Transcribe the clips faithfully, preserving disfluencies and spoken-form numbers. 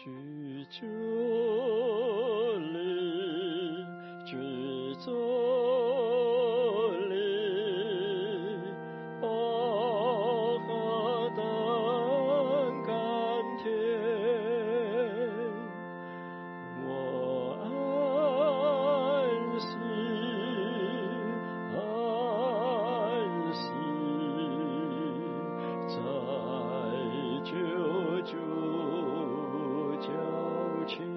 居这里，居这里，哦，何等甘甜！我安息，安息，在救主脚前。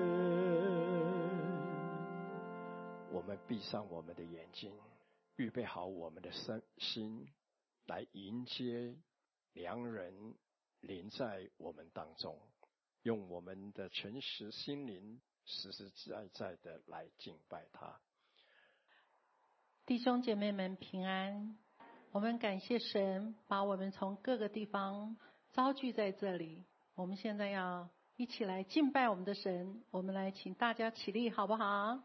我们闭上我们的眼睛，预备好我们的身心，来迎接良人临在我们当中，用我们的诚实心灵实实在在的来敬拜他。 弟兄姐妹们平安，我们感谢神把我们从各个地方招聚在这里，我们现在要一起来敬拜我们的神。我们来请大家起立好不好？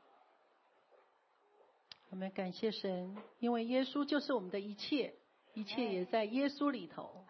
我们感谢神，因为耶稣就是我们的一切，一切也在耶稣里头。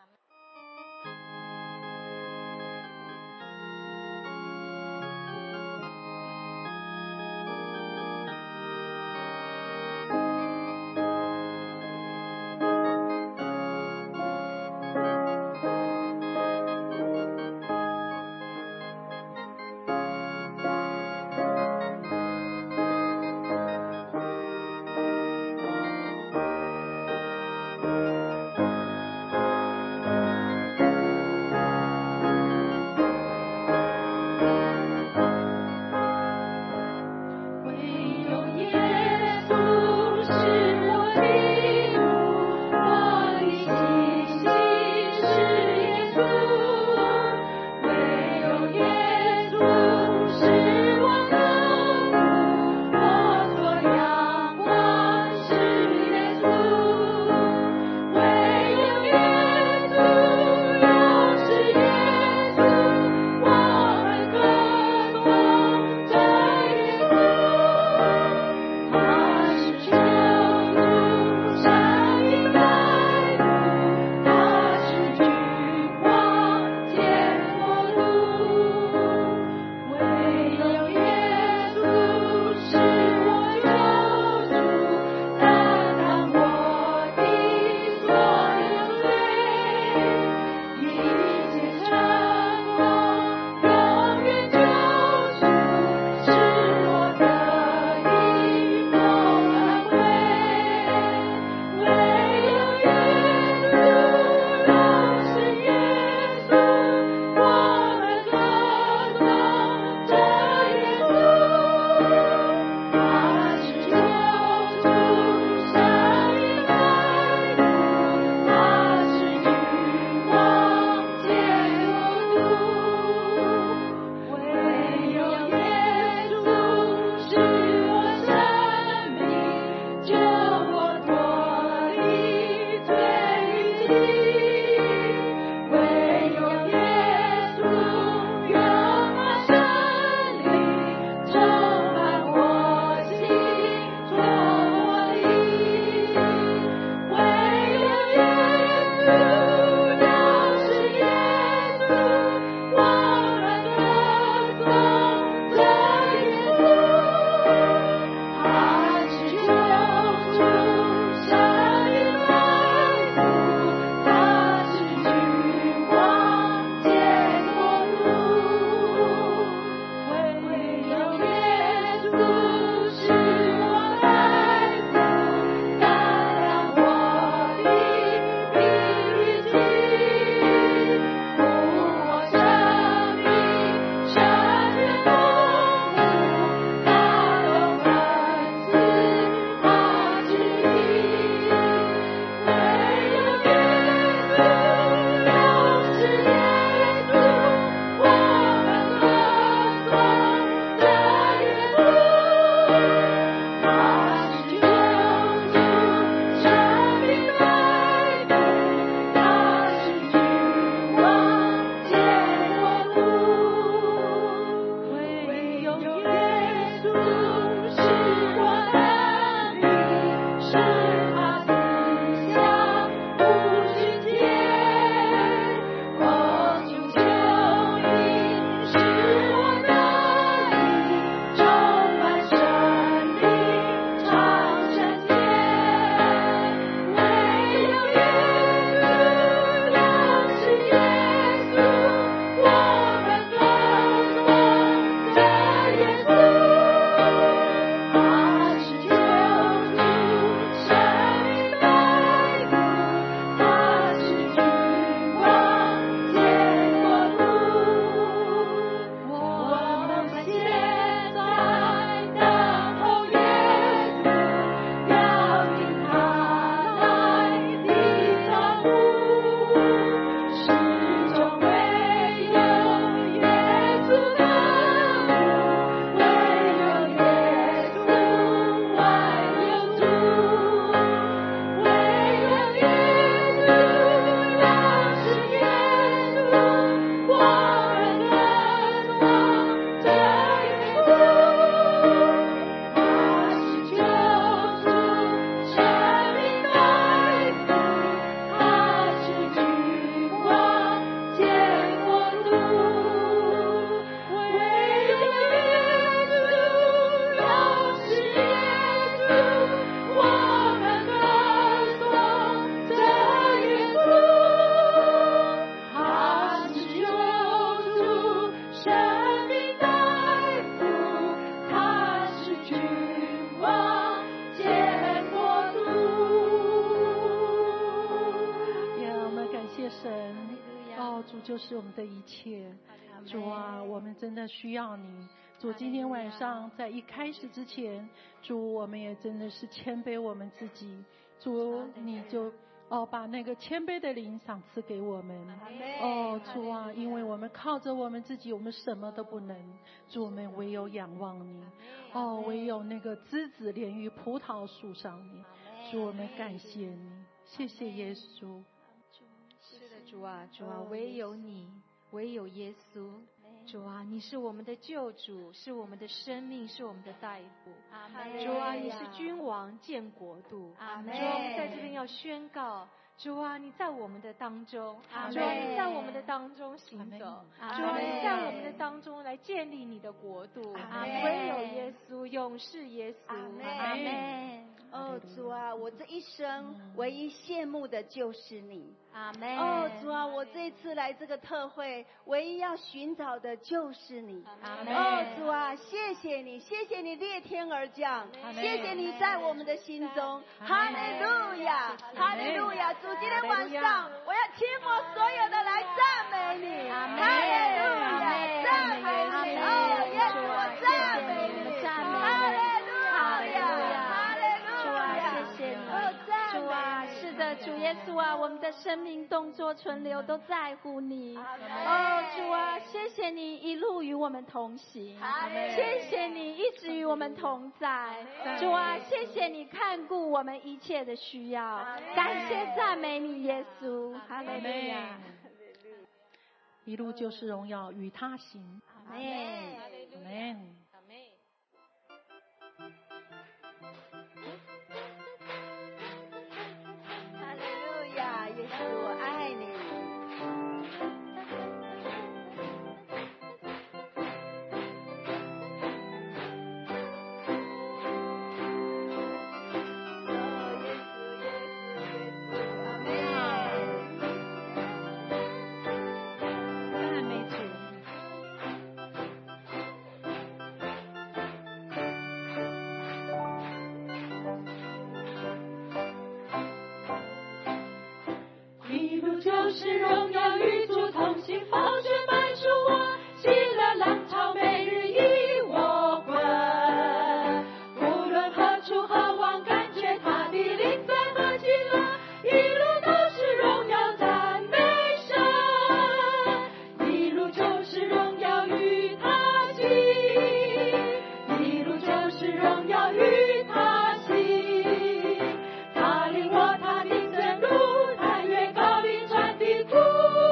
是我们的一切。主啊，我们真的需要你。主，今天晚上在一开始之前，主，我们也真的是谦卑我们自己。主，你就哦把那个谦卑的灵赏赐给我们。哦，主啊，因为我们靠着我们自己，我们什么都不能。主，我们唯有仰望你。哦，唯有那个枝子连于葡萄树上面。主，我们感谢你，谢谢耶稣。 是的，主啊，主啊，唯有你，唯有耶稣。主啊，你是我们的救主，是我们的生命，是我们的大夫。主啊，你是君王建国度。主啊，我们在这边要宣告，主啊，你在我们的当中，主啊，你在我们的当中行走，主啊，你在我们的当中来建立你的国度。唯有耶稣，永世耶稣。 阿门。哦，主啊，我这一生唯一羡慕的就是你。 阿门。 哦，主啊，我这次来这个特会，唯一要寻找的就是你。 阿门。 哦，主啊，谢谢你，谢谢你裂天而降，谢谢你在我们的心中。哈利路亚，哈利路亚！主，今天晚上我要听我所有的来赞美你。哈利路亚，赞美你！哦，耶稣，我赞美你！哈利路亚。 主啊，是的，主耶稣啊，我们的生命动作存留都在乎你。哦，主啊，谢谢你一路与我们同行，谢谢你一直与我们同在。主啊，谢谢你看顾我们一切的需要，感谢赞美你耶稣。哈利路亚。 一路就是荣耀与他行。 阿门。 阿门。 耶稣，我爱你。 就是荣耀与主同行，宝血满出我，喜乐浪潮每日以我滚。无论何处何往，感觉他的灵在何极乐，一路都是荣耀赞美神，一路就是荣耀与他行，一路就是荣耀与他行。他领我踏进正路，但愿高云传的苦。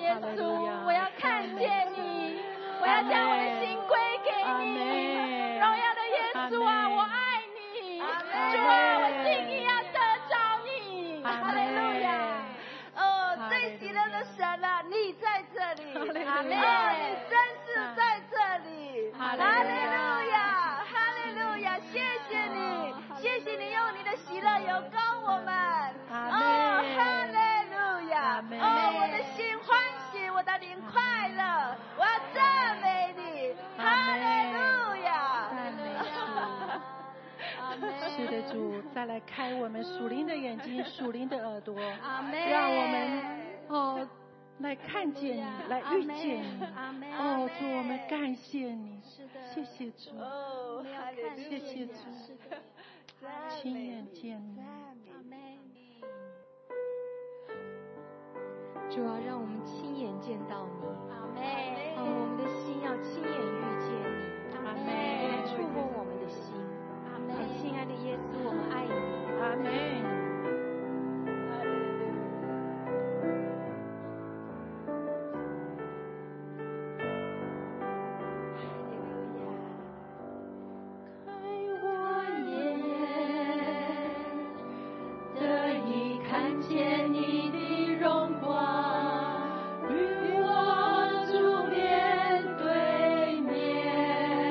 耶稣，我要看见你，我要将我的心归给你。荣耀的耶稣啊，我爱你，主啊，我心意要得着你。 哈利路亚！哦，最喜乐的神啊，你在这里，阿门！哦，你真是在这里，哈利路亚，哈利路亚！谢谢你，谢谢你用你的喜乐油膏我们，哦，哈利路亚！哦，我的心欢喜，我的灵快乐，我要赞美你，哈利路亚！ 是的，主，再来开我们属灵的眼睛，属灵的耳朵， 阿门。 让我们哦来看见你，来遇见你。哦，主，我们感谢你，谢谢主， 哦，哈利路亚！ 谢谢主，亲眼见你。 阿门。主啊，让我们亲眼见到你。阿门。哦，我们的心要亲眼遇见你。 阿门。 触摸我们的心。阿门。亲爱的耶稣，我们爱你。 阿门。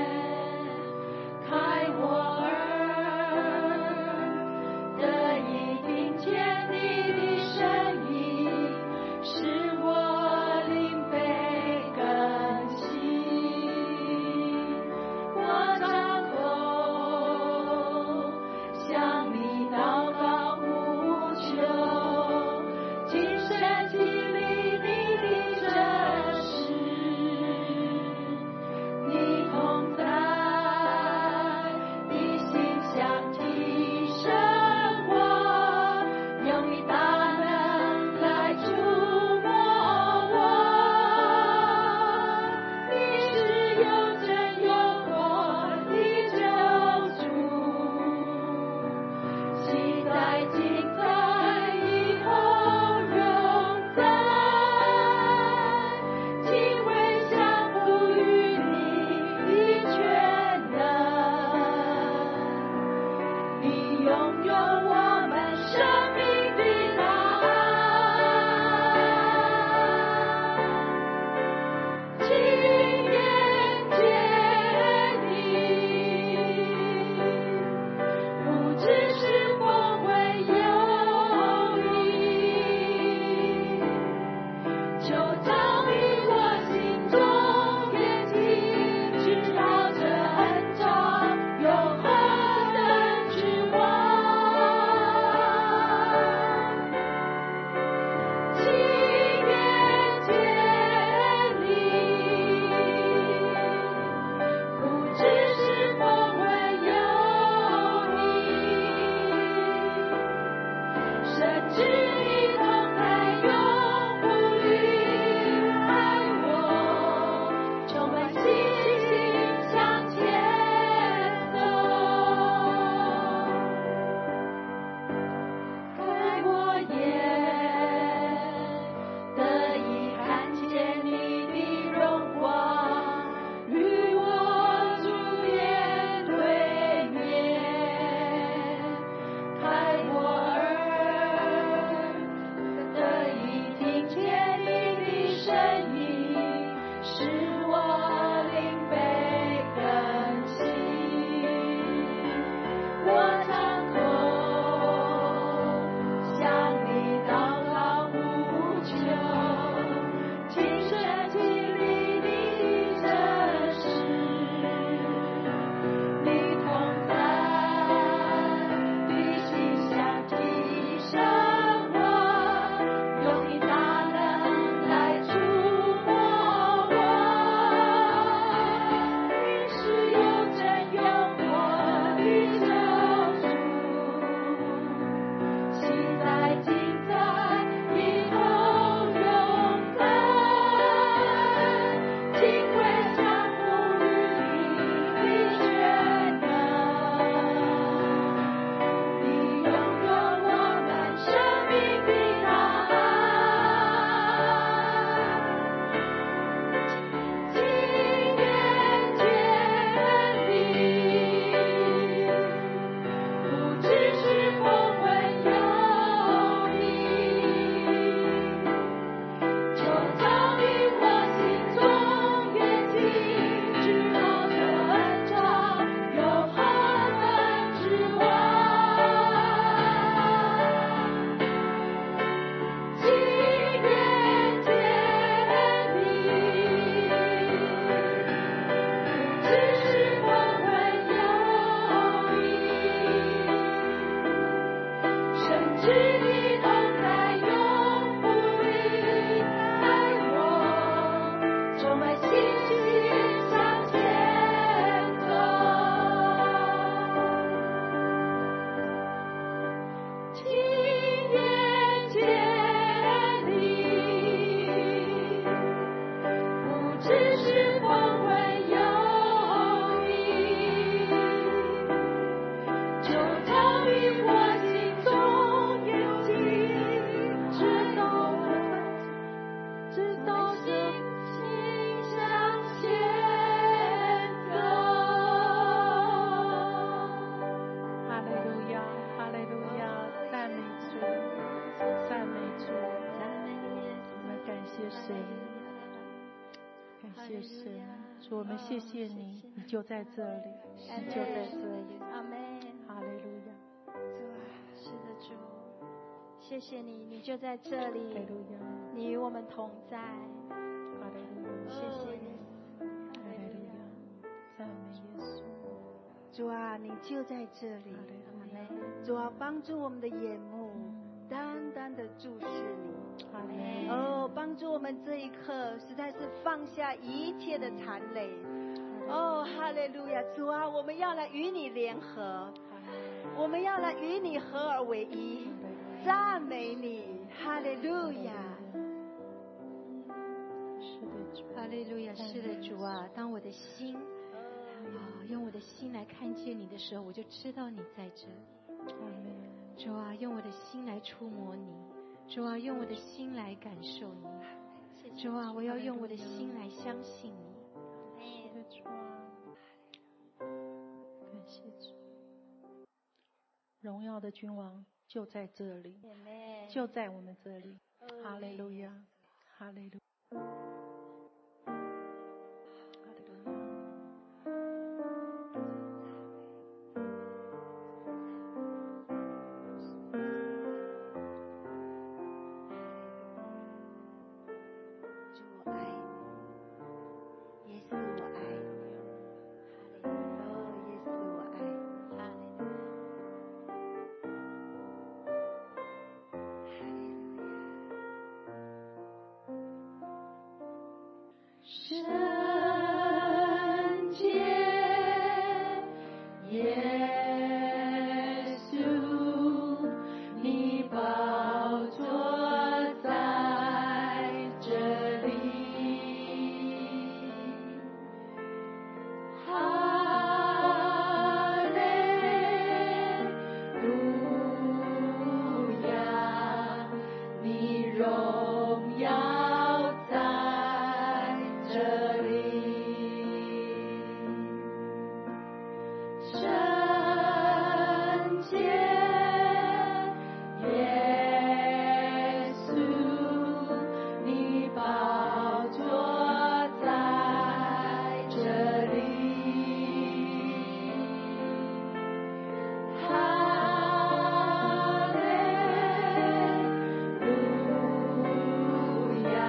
开我耳，得以谢神，感谢神，主我们谢谢你，你就在这里，你就在这里。 阿门。 哈利路亚。 主啊，是的主，谢谢你，你就在这哈利里， 路亚。 你与我们同在。 哈利路亚。 谢谢你， 哈利路亚。赞美耶稣。 主啊，你就在这里。 哈利路亚。 主啊，帮助我们的眼目单单的注视你。 哈利路亚。 哦，帮助我们这一刻实在是放下一切的缠累。哦，哈利路亚！主啊，我们要来与你联合，我们要来与你合而为一，赞美你，哈利路亚！ 是的，主。 哈利路亚，是的主啊，当我的心啊用我的心来看见你的时候，我就知道你在这里。 阿门。 主啊，用我的心来触摸你，主啊，用我的心来感受你，主啊，我要用我的心来相信你。 是的，主啊，感谢主。荣耀的君王就在这里，就在我们这里。哈利路亚，哈利路亚，哈利路亚。 主，我爱你，耶稣，我爱你，哦，耶稣，我爱你，哈利路亚，哈利路亚。 圣洁耶稣，你宝座在这里。哈利路亚，你荣耀在这里。圣洁耶稣，你宝座在这里。哈利路亚，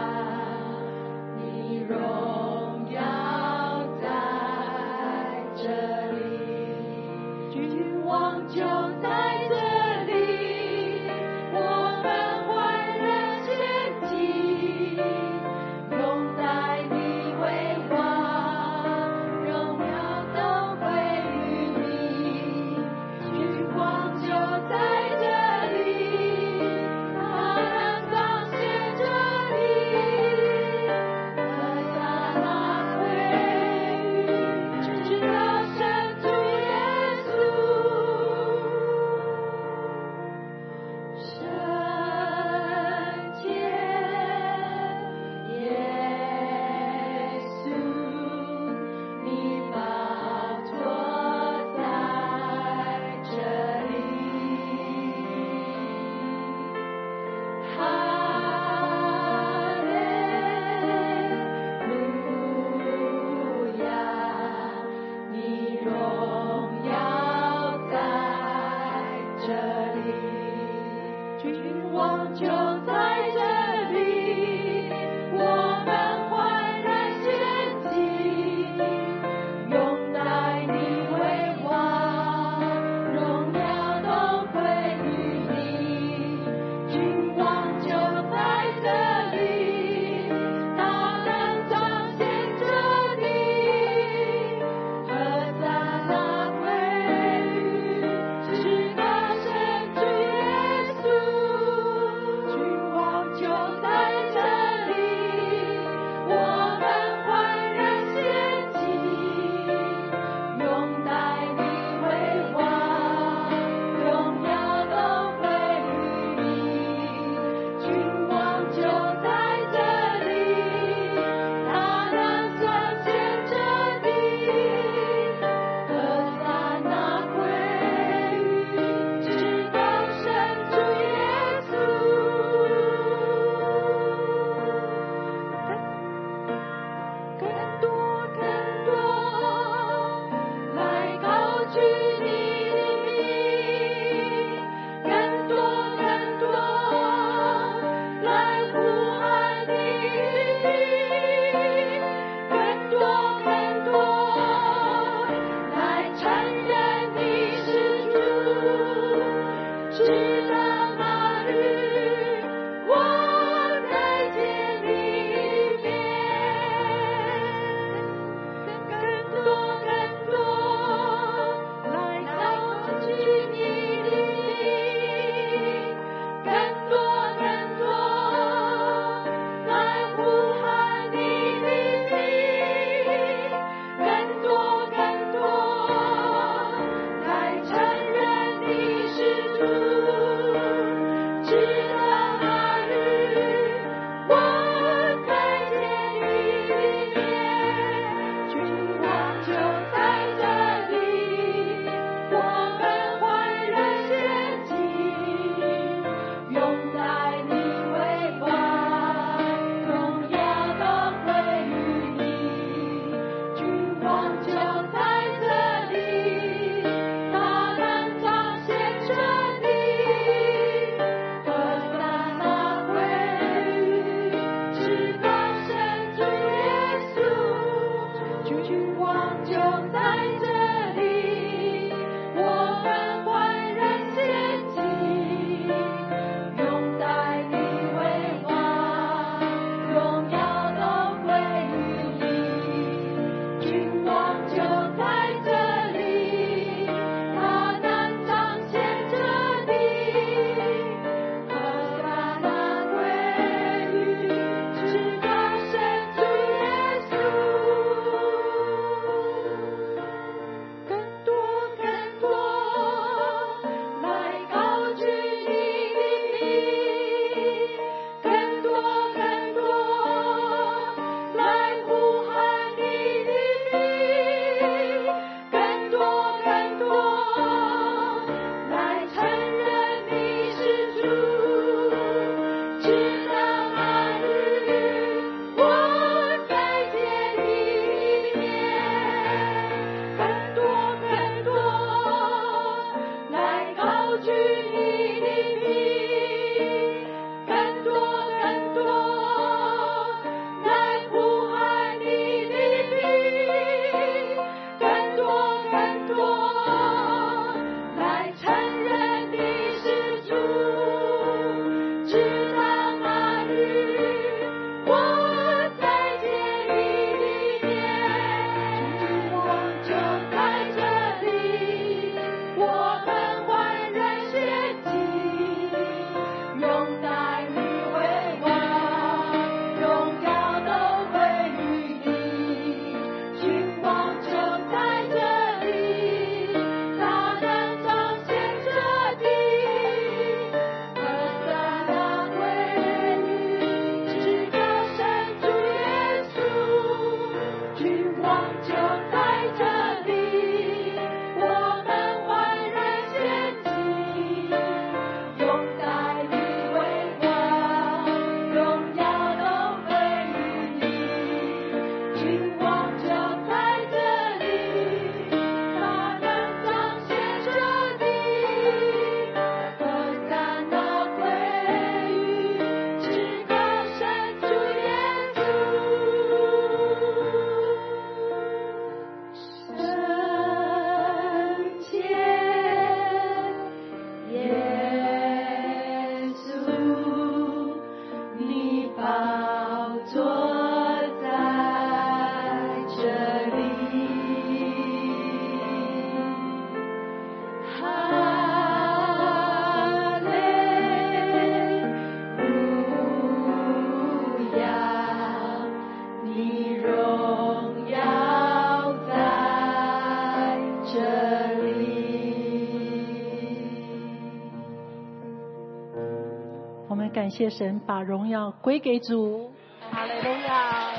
谢神，把荣耀归给主。哈利路亚。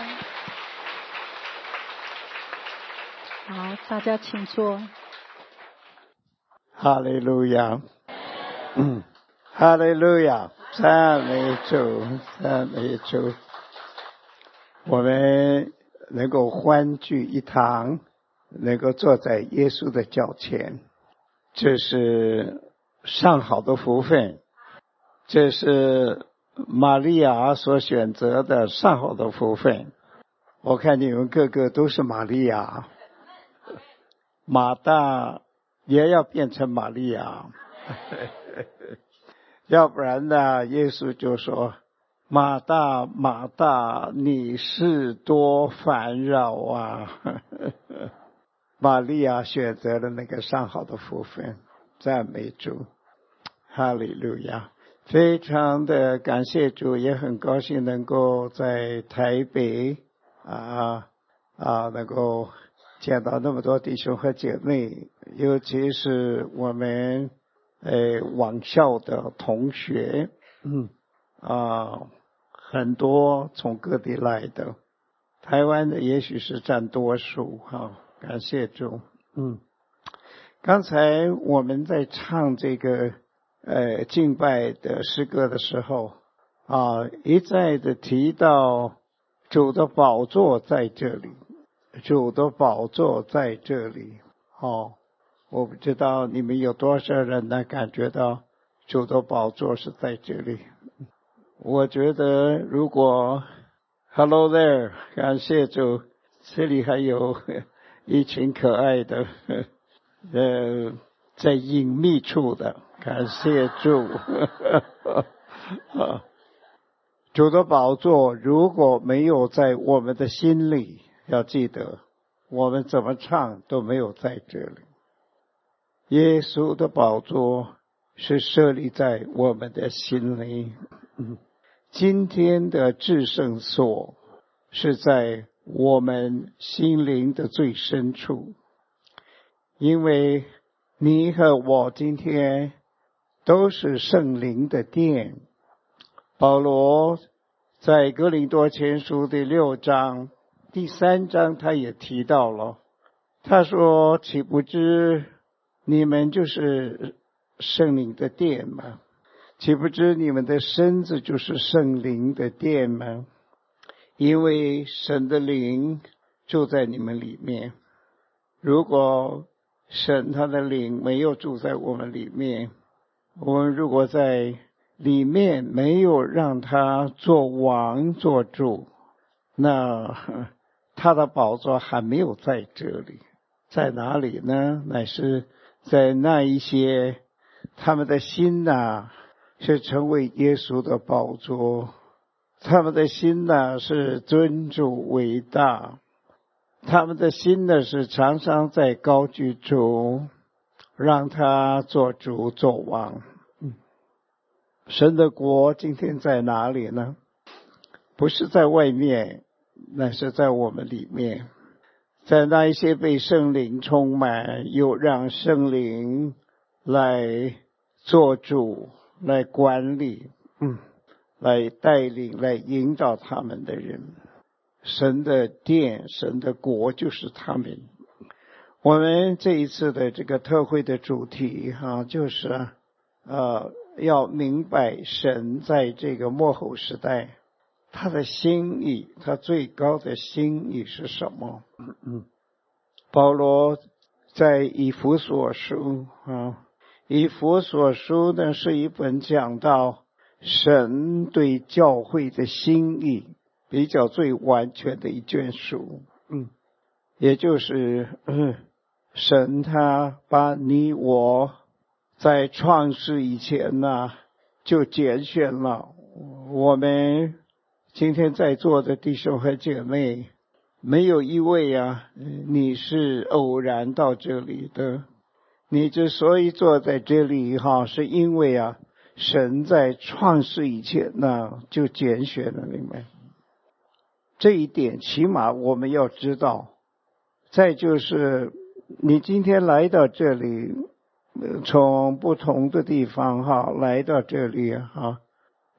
好，大家请坐。 哈利路亚，嗯，哈利路亚，赞美主，赞美主。我们能够欢聚一堂，能够坐在耶稣的脚前，这是上好的福分，这是玛利亚所选择的上好的福分。我看你们个个都是玛利亚，马大也要变成玛利亚，要不然呢，耶稣就说：马大，马大，你是多烦扰啊！玛利亚选择了那个上好的福分，赞美主，哈利路亚！非常的感谢主，也很高兴能够在台北啊啊能够见到那么多弟兄和姐妹，尤其是我们呃网校的同学，嗯啊很多从各地来的，台湾的也许是占多数哈、啊，感谢主。嗯，刚才我们在唱这个呃敬拜的诗歌的时候啊，一再的提到主的宝座在这里。主的宝座在这里，哦，我不知道你们有多少人呢感觉到主的宝座是在这里。我觉得如果 Hello there， 感谢主，这里还有一群可爱的呃在隐秘处的，感谢主主的宝座如果没有在我们的心里，要记得我们怎么唱都没有在这里。耶稣的宝座是设立在我们的心里，嗯，今天的至圣所是在我们心灵的最深处，因为你和我今天都是圣灵的殿。保罗在哥林多前书第六章第三章他也提到了，他说：岂不知你们就是圣灵的殿吗？岂不知你们的身子就是圣灵的殿吗？因为神的灵住在你们里面。如果神他的灵没有住在我们里面，我们如果在里面没有让他做王做主，那他的宝座还没有在这里。在哪里呢？乃是在那一些他们的心呐、啊、是成为耶稣的宝座，他们的心呐、啊、是尊主为大，他们的心呢是常常在高举主，让他做主做王。神的国今天在哪里呢？不是在外面，那是在我们里面，在那一些被圣灵充满，又让圣灵来做主，来管理，嗯，来带领，来引导他们的人。神的殿，神的国就是他们。我们这一次的这个特会的主题哈、啊，就是呃要明白神在这个末后时代他的心意，他最高的心意是什么？嗯，保罗在以弗所书啊，以弗所书呢是一本讲到神对教会的心意比较最完全的一卷书。嗯，也就是嗯，神他把你我在创世以前呢就拣选了我们。今天在座的弟兄和姐妹，没有一位啊，你是偶然到这里的。你之所以坐在这里哈，是因为啊，神在创世以前呢就拣选了你们。这一点起码我们要知道。再就是你今天来到这里，从不同的地方哈来到这里哈。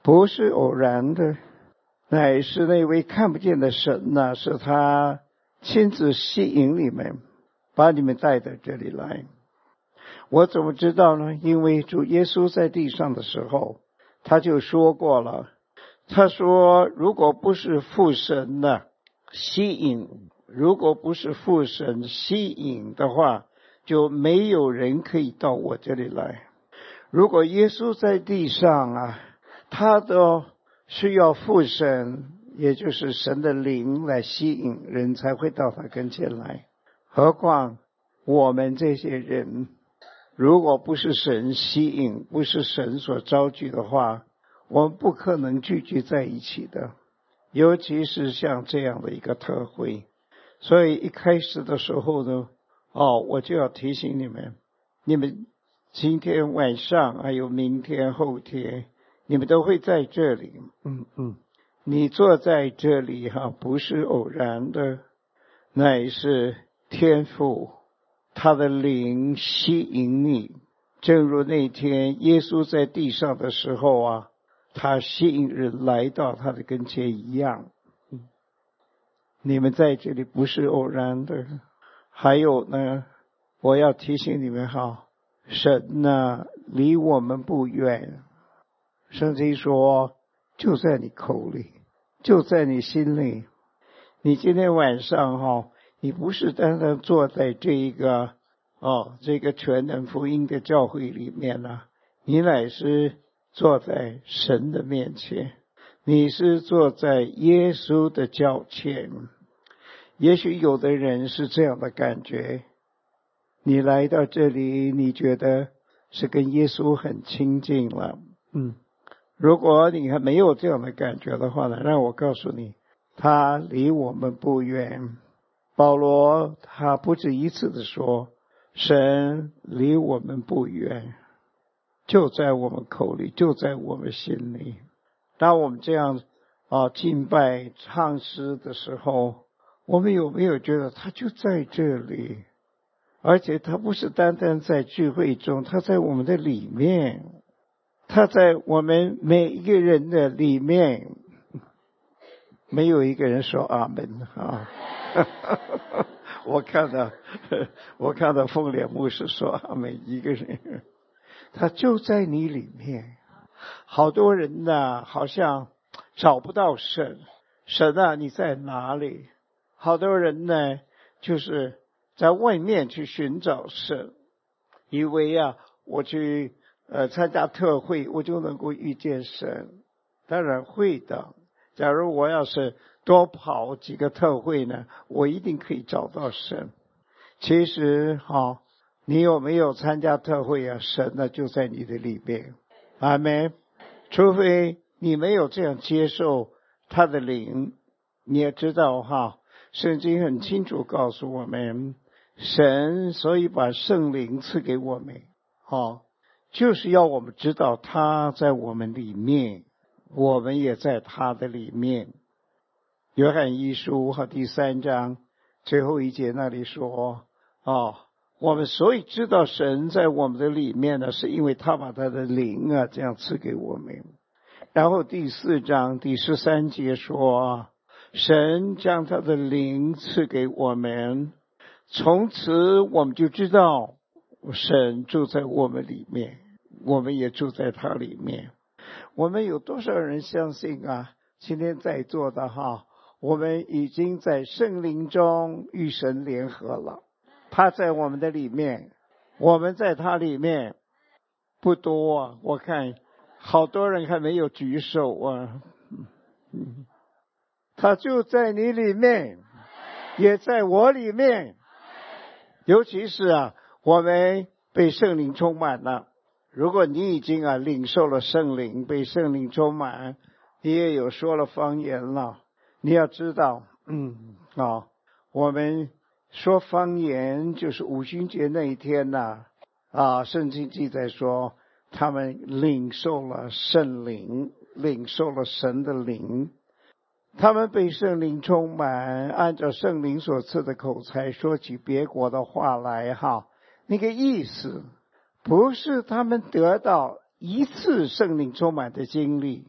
不是偶然的，乃是那位看不见的神呐、啊，是他亲自吸引你们，把你们带到这里来。我怎么知道呢？因为主耶稣在地上的时候，他就说过了，他说如果不是父神的吸引，如果不是父神吸引的话，就没有人可以到我这里来。如果耶稣在地上啊，他都需要父神，也就是神的灵来吸引人才会到他跟前来。何况我们这些人，如果不是神吸引，不是神所招聚的话，我们不可能聚集在一起的，尤其是像这样的一个特会。所以一开始的时候呢，哦，我就要提醒你们，你们今天晚上还有明天后天，你们都会在这里。嗯嗯，你坐在这里哈，不是偶然的，乃是天父他的灵吸引你，正如那天耶稣在地上的时候啊，他吸引人来到他的跟前一样。嗯，你们在这里不是偶然的。还有呢，我要提醒你们哈，神呢离我们不远，圣经说就在你口里，就在你心里。你今天晚上哈，你不是单单坐在这一个哦这个全能福音的教会里面了，你乃是坐在神的面前，你是坐在耶稣的脚前。也许有的人是这样的感觉，你来到这里，你觉得是跟耶稣很亲近了。嗯，如果你还没有这样的感觉的话呢，让我告诉你，他离我们不远。保罗他不止一次的说，神离我们不远，就在我们口里，就在我们心里。当我们这样啊敬拜唱诗的时候，我们有没有觉得他就在这里？而且他不是单单在聚会中，他在我们的里面，他在我们每一个人的里面。没有一个人说阿们啊！我看到，我看到凤莲牧师说阿们，一个人，他就在你里面。好多人呢，好像找不到神，神啊，你在哪里？好多人呢，就是在外面去寻找神，以为啊，我去呃参加特会，我就能够遇见神。当然会的。假如我要是多跑几个特会呢，我一定可以找到神。其实哈、哦，你有没有参加特会啊？神呢就在你的里面。阿们。除非你没有这样接受他的灵，你也知道哈，圣经很清楚告诉我们，神所以把圣灵赐给我们，哦，就是要我们知道他在我们里面，我们也在他的里面。约翰一书和第三章最后一节那里说，哦，我们所以知道神在我们的里面呢，是因为他把他的灵啊这样赐给我们。然后第四章第十三节说，神将他的灵赐给我们，从此我们就知道神住在我们里面，我们也住在他里面。我们有多少人相信啊？今天在座的哈，我们已经在圣灵中与神联合了，他在我们的里面，我们在他里面。不多啊，我看好多人还没有举手啊。他就在你里面，也在我里面。尤其是啊，我们被圣灵充满了。如果你已经啊领受了圣灵，被圣灵充满，你也有说了方言了，你要知道，嗯啊、哦，我们说方言就是五旬节那一天呐、啊，啊，圣经记载说他们领受了圣灵，领受了神的灵，他们被圣灵充满，按照圣灵所赐的口才说起别国的话来哈。那个意思不是他们得到一次圣灵充满的经历，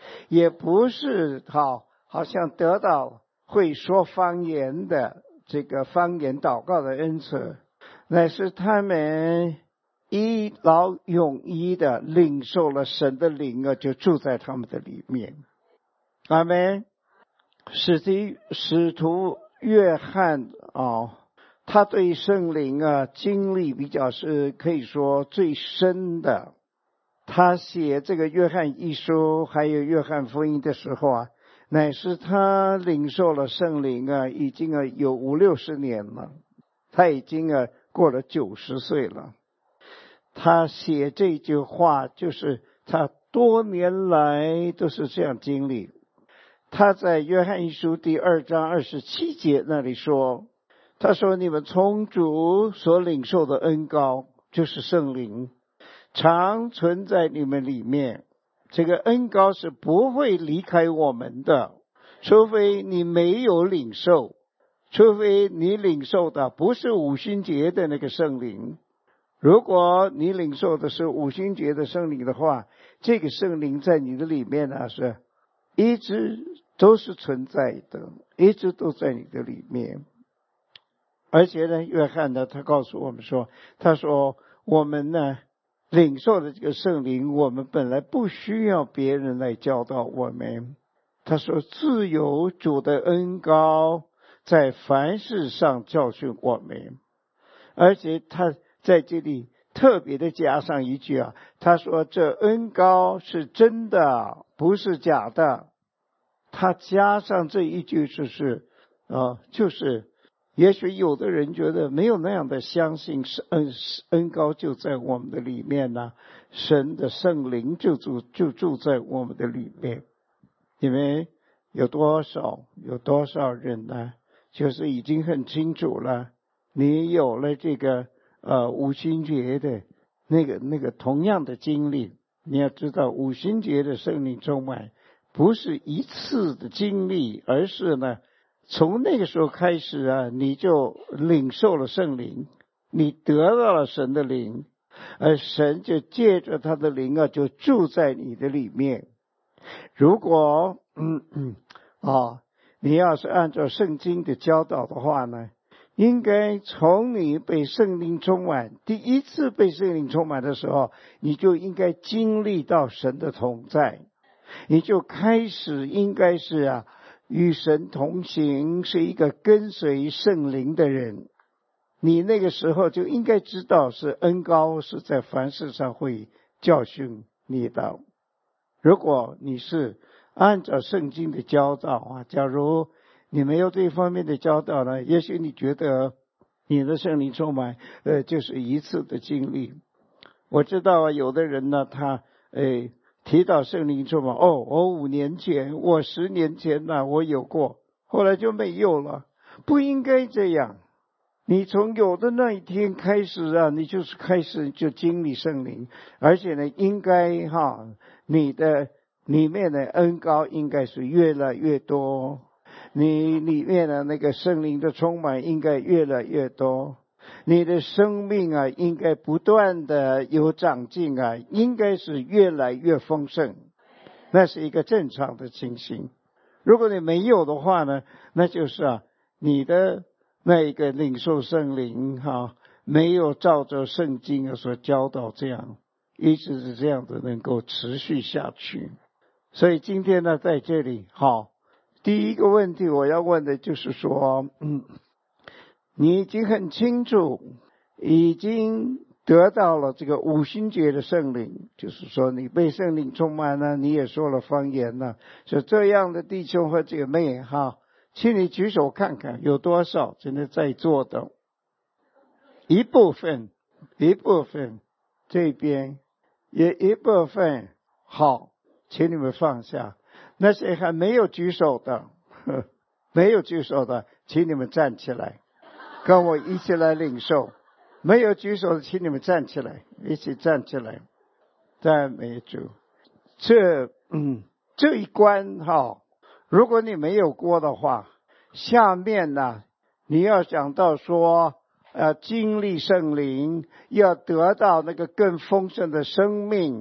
也不是好好像得到会说方言的这个方言祷告的恩赐，乃是他们一劳永逸的领受了神的灵啊，就住在他们的里面。阿们。使徒使徒约翰啊，他对圣灵啊经历比较是可以说最深的。他写这个约翰一书还有约翰福音的时候啊，乃是他领受了圣灵啊，已经啊有五六十年了，他已经啊过了九十岁了。他写这句话就是他多年来都是这样经历。他在约翰一书第二章二十七节那里说，他说你们从主所领受的恩膏就是圣灵，常存在你们里面。这个恩膏是不会离开我们的，除非你没有领受，除非你领受的不是五旬节的那个圣灵。如果你领受的是五旬节的圣灵的话，这个圣灵在你的里面呢，是一直都是存在的，一直都在你的里面。而且呢，约翰呢，他告诉我们说，他说我们呢领受的这个圣灵，我们本来不需要别人来教导我们。他说自有主的恩膏在凡事上教训我们。而且他在这里特别的加上一句啊，他说这恩膏是真的，不是假的。他加上这一句就是啊，就是也许有的人觉得没有那样的相信，是恩恩膏就在我们的里面呢、啊，神的圣灵就住就住在我们的里面。因为有多少有多少人呢，就是已经很清楚了，你有了这个呃五旬节的那个那个同样的经历。你要知道，五旬节的圣灵充满不是一次的经历，而是呢从那个时候开始啊，你就领受了圣灵，你得到了神的灵，而神就借着他的灵啊，就住在你的里面。如果嗯嗯啊，你要是按照圣经的教导的话呢，应该从你被圣灵充满，第一次被圣灵充满的时候，你就应该经历到神的同在，你就开始应该是啊与神同行，是一个跟随圣灵的人。你那个时候就应该知道，是恩膏是在凡事上会教训你的。如果你是按照圣经的教导啊，假如你没有这方面的教导呢，也许你觉得你的圣灵充满呃就是一次的经历。我知道啊，有的人呢，他诶提到圣灵充满，哦，我五年前，我十年前呢、啊，我有过，后来就没有了。不应该这样。你从有的那一天开始啊，你就是开始就经历圣灵，而且呢，应该哈，你的里面的恩膏应该是越来越多，你里面的那个圣灵的充满应该越来越多，你的生命啊，应该不断的有长进啊，应该是越来越丰盛，那是一个正常的情形。如果你没有的话呢，那就是啊，你的那一个领受圣灵哈、啊，没有照着圣经所教导这样，一直是这样的能够持续下去。所以今天呢，在这里好，第一个问题我要问的就是说，嗯，你已经很清楚，已经得到了这个五旬节的圣灵，就是说你被圣灵充满了，你也说了方言了，是这样的弟兄和姐妹哈，请你举手看看有多少真的在座的。一部分一部分这边也一部分，好，请你们放下。那些还没有举手的呵没有举手的请你们站起来，跟我一起来领受。没有举手的请你们站起来，一起站起来。赞美主。这嗯这一关哈，如果你没有过的话，下面呢你要想到说呃经历圣灵，要得到那个更丰盛的生命，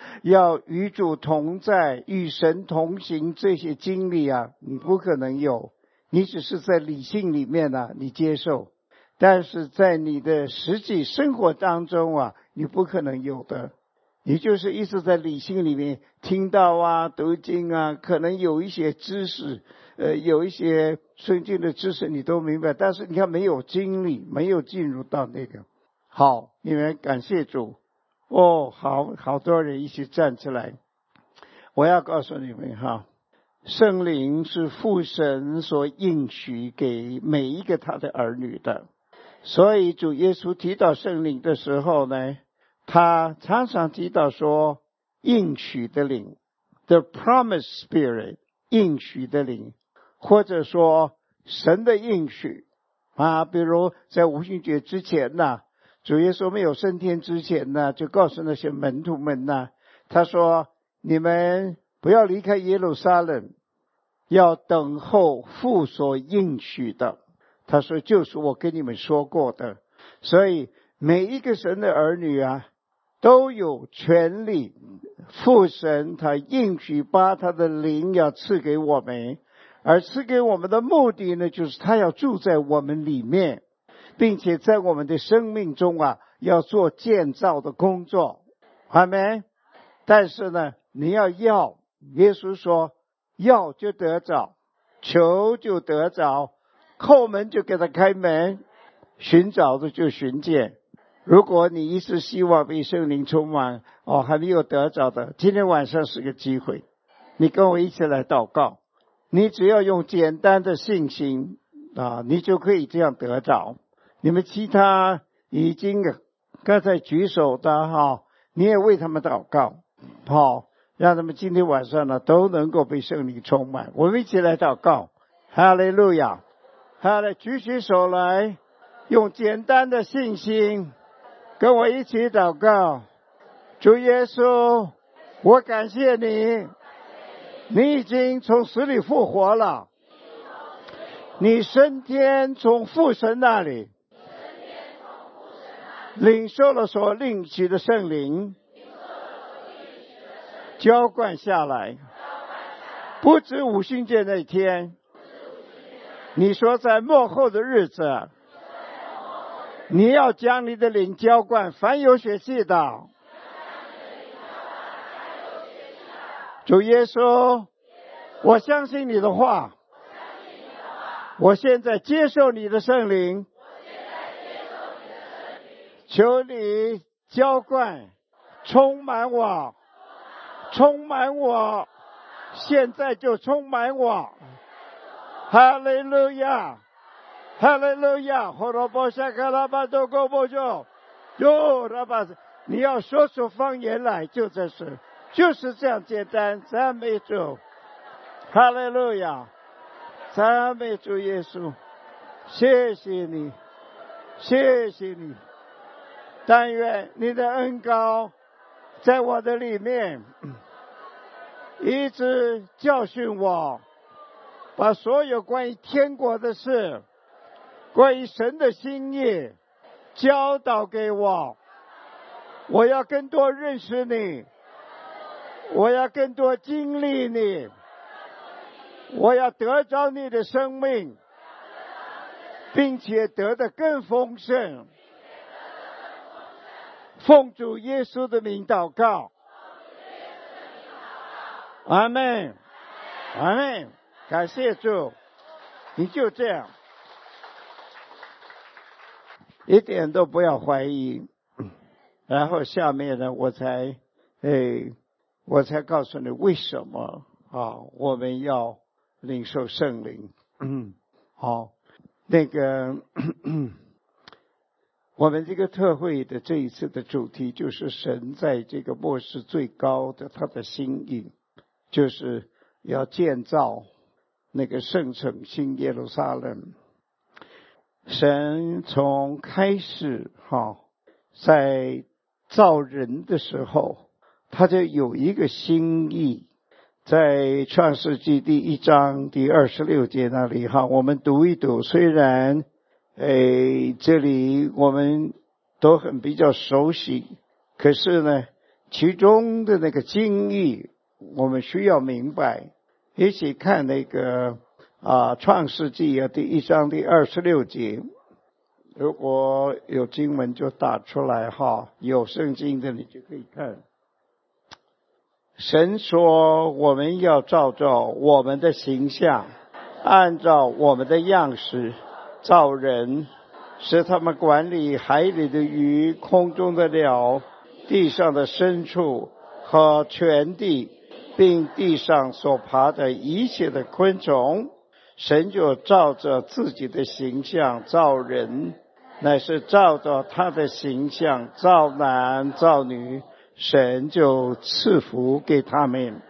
要与主同在、与神同行这些经历啊，你不可能有。你只是在理性里面啊，你接受，但是在你的实际生活当中啊，你不可能有的。你就是一直在理性里面听到啊、读经啊，可能有一些知识，呃，有一些圣经的知识你都明白，但是你看没有经历，没有进入到那个。好，你们感谢主。哦，好，好多人一起站起来。我要告诉你们哈，圣灵是父神所应许给每一个他的儿女的。所以主耶稣提到圣灵的时候呢，他常常提到说应许的灵 The promised spirit 应许的灵，或者说神的应许啊，比如在五旬节之前呢、啊，主耶稣没有升天之前呢，就告诉那些门徒们呢，他说你们不要离开耶路撒冷，要等候父所应许的。他说就是我跟你们说过的。所以每一个神的儿女啊，都有权利，父神他应许把他的灵要赐给我们，而赐给我们的目的呢，就是他要住在我们里面，并且在我们的生命中啊，要做建造的工作。阿们。但是呢，你要要，耶稣说要就得着，求就得着，叩门就给他开门，寻找的就寻见。如果你一直希望被圣灵充满，哦，还没有得着的，今天晚上是个机会，你跟我一起来祷告。你只要用简单的信心啊，你就可以这样得着。你们其他已经刚才举手的哈，你也为他们祷告，好，让他们今天晚上呢都能够被圣灵充满。我们一起来祷告。哈利路亚！好了，举起手来，用简单的信心跟我一起祷告。主耶稣，我感谢你，你已经从死里复活了，你升天从父神那里领受了所领取的圣灵，浇灌下来。不止五旬节那天，你说在末后的日子，你要将你的灵浇灌凡有血气的。主耶稣，我相信你的话，我现在接受你的圣灵，求你浇灌充满我，充满我，现在就充满我。哈利路亚，哈利路亚！呼罗波沙卡拉巴多哥波就，哟拉巴，你要说出方言来，就这是，就是这样简单。赞美主，哈利路亚，赞美主耶稣，谢谢你，谢谢你。但愿你的恩膏在我的里面，一直教训我，把所有关于天国的事，关于神的心意教导给我。我要更多认识你，我要更多经历你，我要得着你的生命，并且得得更丰盛。奉主耶稣的名祷告，阿们，阿们，感谢主。你就这样，一点都不要怀疑。然后下面呢，我才，哎，我才告诉你为什么啊，我们要领受圣灵。嗯，好，那个。我们这个特会的这一次的主题就是神在这个末世最高的他的心意，就是要建造那个圣城新耶路撒冷。神从开始哈，在造人的时候，他就有一个心意。在创世纪第一章第二十六节那里哈，我们读一读，虽然诶，这里我们都很比较熟悉，可是呢， 其中的那个精义，我们需要明白。一起看那个啊，创世纪啊第一章第二十六节。如果有经文就打出来哈，有圣经的你就可以看。神说，我们要照着我们的形象，按照我们的样式造人，使他们管理海里的鱼、空中的鸟、地上的牲畜和全地，并地上所爬的一切的昆虫。神就照着自己的形象造人，乃是照着他的形象造男造女，神就赐福给他们。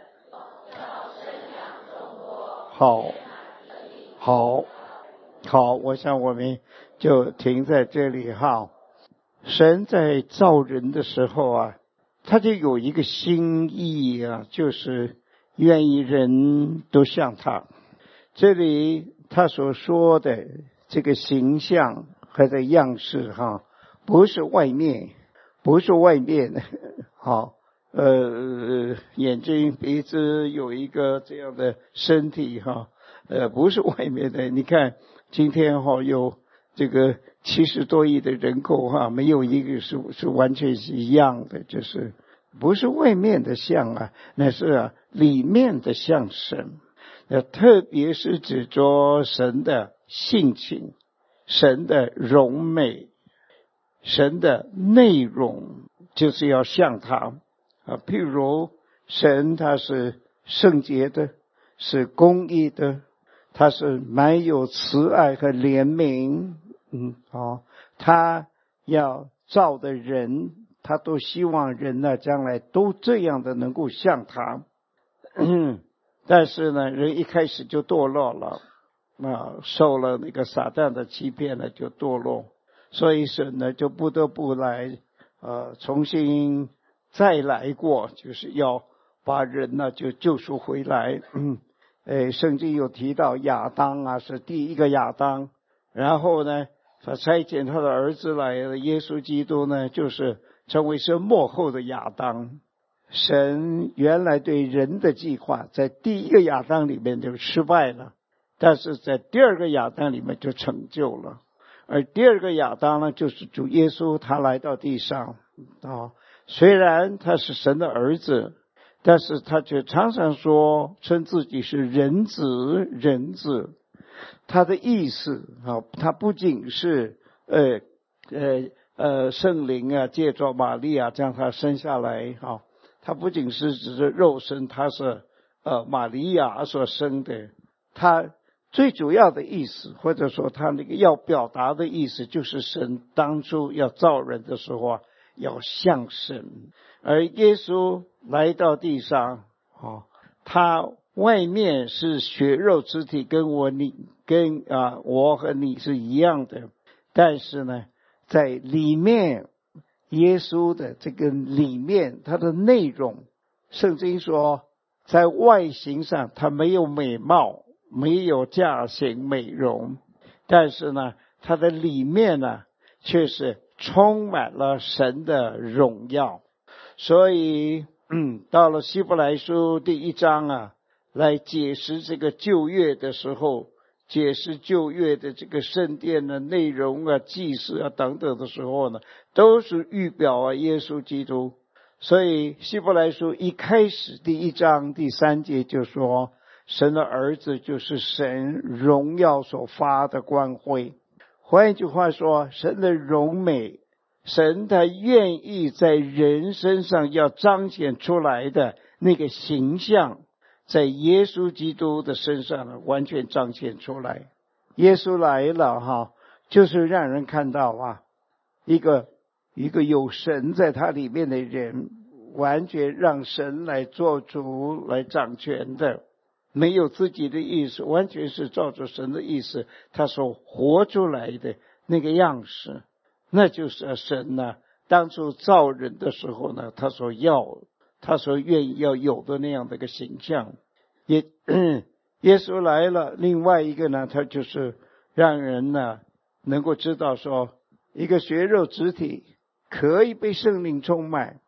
好好好，我想我们就停在这里哈。神在造人的时候啊，他就有一个心意啊，就是愿意人都像他。这里他所说的这个形象和这样式哈，不是外面，不是外面的，好，呃，眼睛、鼻子有一个这样的身体哈，呃，不是外面的。你看今天哈有这个七十多亿的人口哈，没有一个是是完全是一样的，就是不是外面的像啊，那是啊里面的像神。呃，特别是指着神的性情、神的荣美、神的内容，就是要像他啊。譬如神他是圣洁的，是公义的，他是满有慈爱和怜悯。嗯，好，他要造的人，他都希望人呢将来都这样的能够像他。嗯。但是呢，人一开始就堕落了，啊，受了那个撒旦的欺骗呢，就堕落，所以神呢就不得不来，呃，重新再来过，就是要把人呢就救赎回来。嗯，哎，圣经有提到亚当啊是第一个亚当，然后呢，他差遣他的儿子来了，耶稣基督呢就是成为是末后的亚当。神原来对人的计划在第一个亚当里面就失败了，但是在第二个亚当里面就成就了。而第二个亚当呢，就是主耶稣，他来到地上啊，虽然他是神的儿子，但是他却常常说称自己是人子，人子。他的意思啊，他不仅是呃呃呃圣灵啊借着玛利亚将他生下来啊。他不仅是指着肉身，他是呃玛利亚所生的，他最主要的意思，或者说他那个要表达的意思，就是神当初要造人的时候啊，要像神。而耶稣来到地上，哦，他外面是血肉之体，跟我你跟啊、呃、我和你是一样的，但是呢，在里面。耶稣的这个里面，他的内容，圣经说，在外形上他没有美貌，没有驾型美容，但是呢，他的里面呢，却是充满了神的荣耀。所以，嗯，到了希伯来书第一章啊，来解释这个旧约的时候，解释旧约的这个圣殿的内容啊、祭祀啊等等的时候呢，都是预表啊耶稣基督。所以希伯来书一开始第一章第三节就说，神的儿子就是神荣耀所发的光辉。换一句话说，神的荣美，神他愿意在人身上要彰显出来的那个形象，在耶稣基督的身上呢，完全彰显出来。耶稣来了哈，就是让人看到啊，一个一个有神在他里面的人，完全让神来做主来掌权的，没有自己的意思，完全是照着神的意思，他所活出来的那个样式，那就是神呢、啊、当初造人的时候呢，他所要他所愿意要有的那样的一个形象。也耶稣来了，另外一个呢，他就是让人呢能够知道说，一个血肉之体可以被圣灵充满，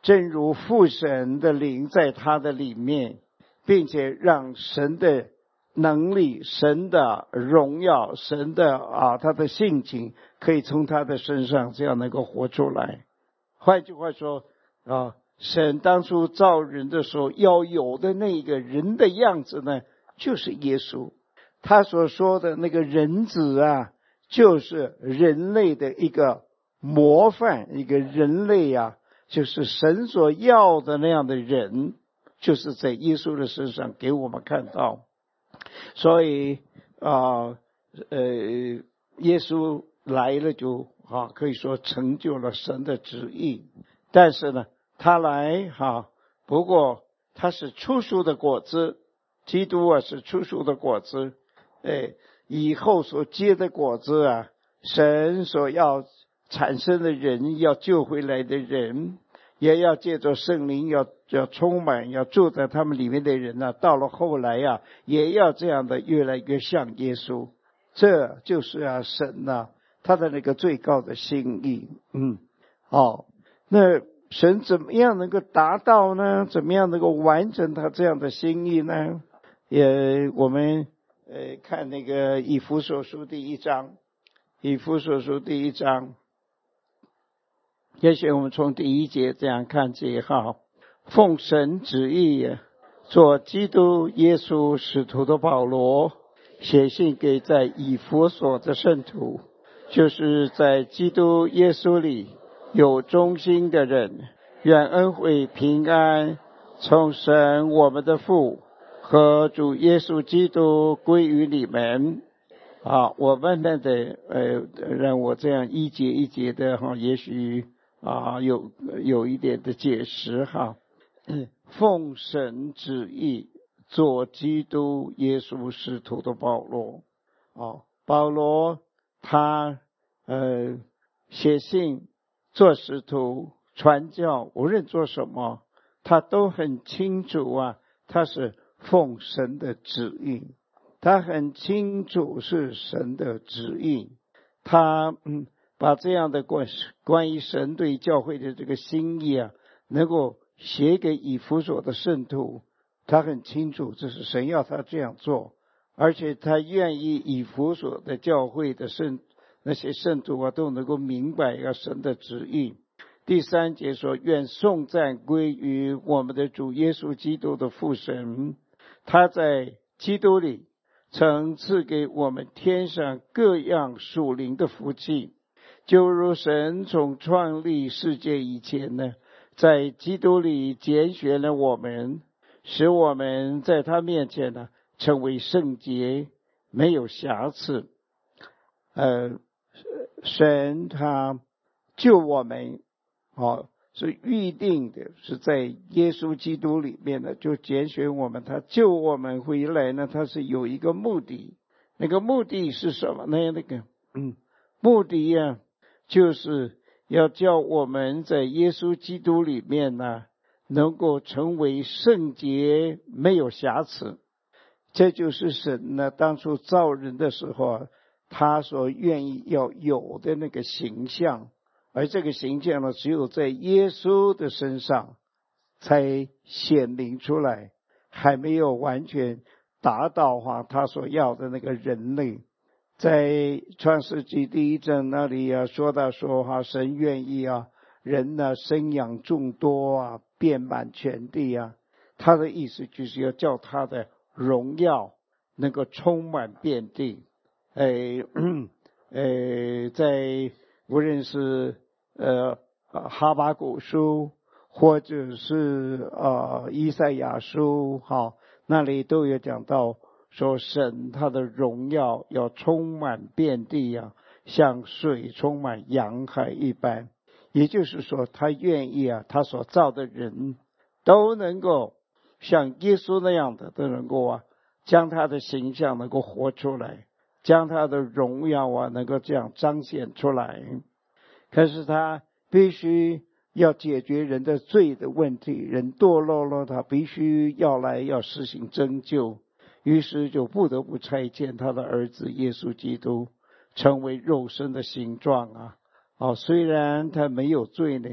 正如父神的灵在他的里面，并且让神的能力、神的荣耀、神的啊他的性情可以从他的身上这样能够活出来。换句话说啊，神当初造人的时候要有的那个人的样子呢，就是耶稣。他所说的那个人子啊，就是人类的一个模范，一个人类啊，就是神所要的那样的人，就是在耶稣的身上给我们看到。所以啊呃耶稣来了就啊可以说成就了神的旨意。但是呢他来哈、啊，不过他是初熟的果子，基督啊是初熟的果子，哎，以后所结的果子啊，神所要产生的人，要救回来的人，也要借着圣灵要要充满，要住在他们里面的人啊，到了后来啊，也要这样的越来越像耶稣。这就是啊神啊他的那个最高的心意。嗯，好，那神怎么样能够达到呢？怎么样能够完成他这样的心意呢？也我们呃看那个以弗所书第一章，以弗所书第一章，也许我们从第一节这样看起哈，奉神旨意做基督耶稣使徒的保罗，写信给在以弗所的圣徒，就是在基督耶稣里有忠心的人，愿恩惠平安从神我们的父和主耶稣基督归于你们。啊，我慢慢的呃让我这样一节一节的哈，也许啊有有一点的解释哈。嗯，奉神旨意做基督耶稣使徒的保罗。哦，保罗他呃写信做使徒传教，无论做什么他都很清楚啊，他是奉神的旨意，他很清楚是神的旨意。他嗯把这样的关关于神对教会的这个心意啊，能够写给以弗所的圣徒，他很清楚这是神要他这样做，而且他愿意以弗所的教会的圣那些圣徒啊都能够明白啊神的旨意。第三节说，愿颂赞归于我们的主耶稣基督的父神，他在基督里曾赐给我们天上各样属灵的福气，就如神从创立世界以前呢，在基督里拣选了我们，使我们在他面前呢成为圣洁，没有瑕疵。呃，神他救我们哦，是预定的，是在耶稣基督里面的，就拣选我们，他救我们回来呢，他是有一个目的。那个目的是什么呢？那个嗯，目的呀、啊，就是要叫我们在耶稣基督里面呢，能够成为圣洁，没有瑕疵。这就是神呢当初造人的时候啊，他所愿意要有的那个形象。而这个形象呢，只有在耶稣的身上才显明出来，还没有完全达到哈他所要的那个人类。在创世纪第一章那里啊，说到说哈，神愿意啊人呢生养众多啊，遍满全地啊，他的意思就是要叫他的荣耀能够充满遍地。诶诶，在无论是呃哈巴谷书或者是呃以赛亚书哈，那里都有讲到说神他的荣耀要充满遍地啊，像水充满洋海一般。也就是说他愿意啊，他所造的人都能够像耶稣那样的，都能够啊将他的形象能够活出来，将他的荣耀啊能够这样彰显出来。可是他必须要解决人的罪的问题，人堕落了，他必须要来要实行拯救，于是就不得不差遣他的儿子耶稣基督成为肉身的形状啊。哦，虽然他没有罪呢，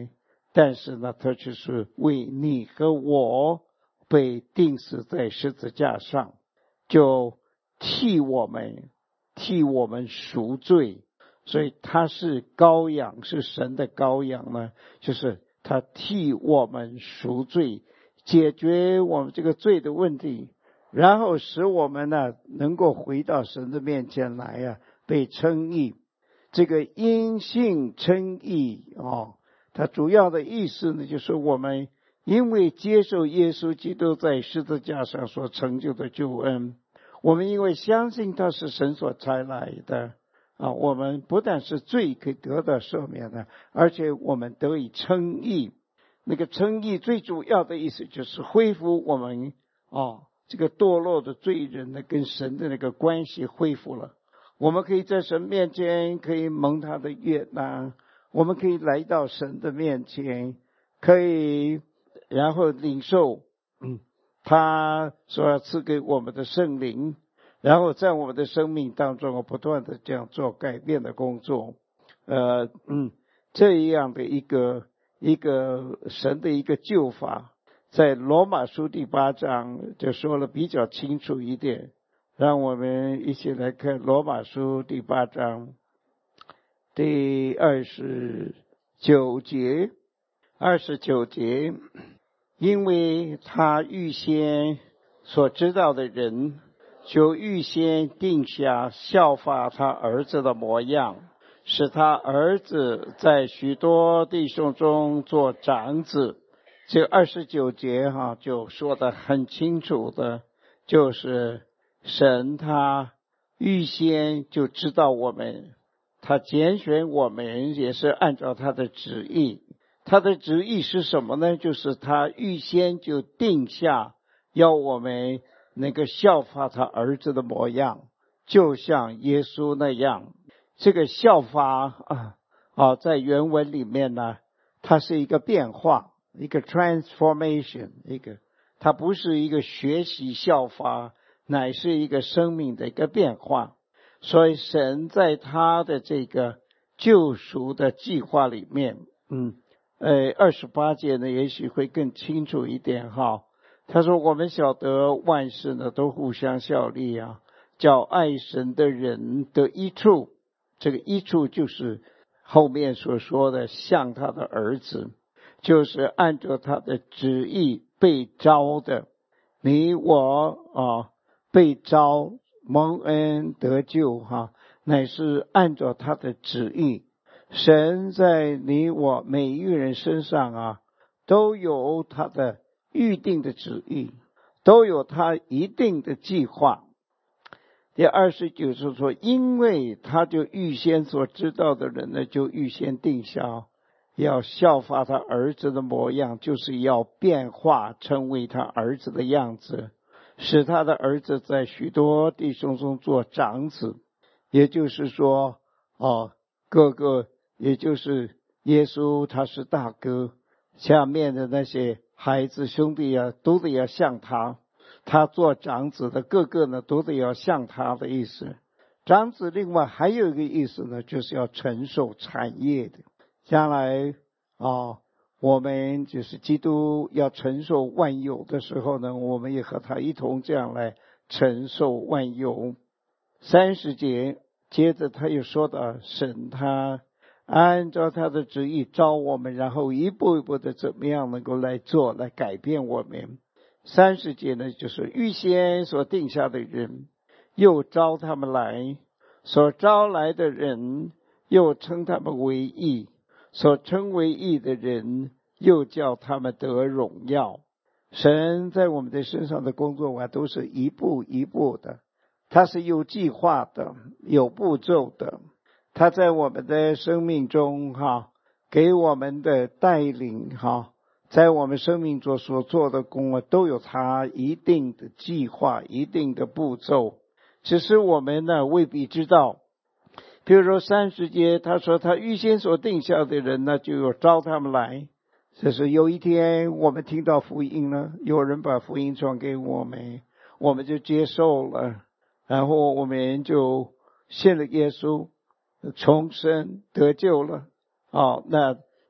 但是呢，他就是为你和我被钉死在十字架上，就替我们替我们赎罪。所以他是羔羊，是神的羔羊呢，就是他替我们赎罪，解决我们这个罪的问题，然后使我们呢能够回到神的面前来呀、啊，被称义。这个因信称义哦，它主要的意思呢，就是我们因为接受耶稣基督在十字架上所成就的救恩，我们因为相信他是神所差来的啊，我们不但是罪可以得到赦免的，而且我们得以称义。那个称义最主要的意思就是恢复我们啊这个堕落的罪人的跟神的那个关系恢复了。我们可以在神面前可以蒙他的悦纳，我们可以来到神的面前，可以然后领受嗯他所要赐给我们的圣灵，然后在我们的生命当中不断的这样做改变的工作。呃嗯这样的一个一个神的一个救法，在罗马书第八章就说了比较清楚一点。让我们一起来看罗马书第八章第二十九节。二十九节，因为他预先所知道的人，就预先定下效法他儿子的模样，使他儿子在许多弟兄中做长子。这二十九节哈、啊、就说得很清楚的，就是神他预先就知道我们，他拣选我们也是按照他的旨意。他的旨意是什么呢？就是他预先就定下要我们那个效法他儿子的模样，就像耶稣那样。这个效法啊啊，在原文里面呢，它是一个变化，一个 transformation， 一个它不是一个学习效法，乃是一个生命的一个变化。所以神在他的这个救赎的计划里面，嗯，呃，二十八节呢，也许会更清楚一点哈。他说：“我们晓得万事呢都互相效力啊，叫爱神的人得益处。”这个益处就是后面所说的，像他的儿子，就是按照他的旨意被招的。你我啊，被招蒙恩得救哈，乃是按照他的旨意。神在你我每一个人身上啊，都有他的预定的旨意，都有他一定的计划。第二十九是说，因为他就预先所知道的人呢，就预先定下要效法他儿子的模样，就是要变化成为他儿子的样子，使他的儿子在许多弟兄中做长子。也就是说哦，哥哥也就是耶稣他是大哥，下面的那些孩子兄弟啊，都得要像他，他做长子的个个呢都得要像他的意思。长子另外还有一个意思呢，就是要承受产业的。将来啊，我们就是基督要承受万有的时候呢，我们也和他一同这样来承受万有。三十节接着他又说到，神他按照他的旨意招我们，然后一步一步的怎么样能够来做，来改变我们。三十节呢，就是预先所定下的人，又招他们来，所招来的人又称他们为义，所称为义的人又叫他们得荣耀。神在我们的身上的工作啊，都是一步一步的，他是有计划的，有步骤的。他在我们的生命中哈，给我们的带领哈，在我们生命中所做的工啊，都有他一定的计划，一定的步骤，只是我们呢未必知道。比如说三十节他说，他预先所定下的人呢，就有招他们来。这是有一天我们听到福音呢，有人把福音传给我们，我们就接受了，然后我们就信了耶稣，重生得救了。哦，那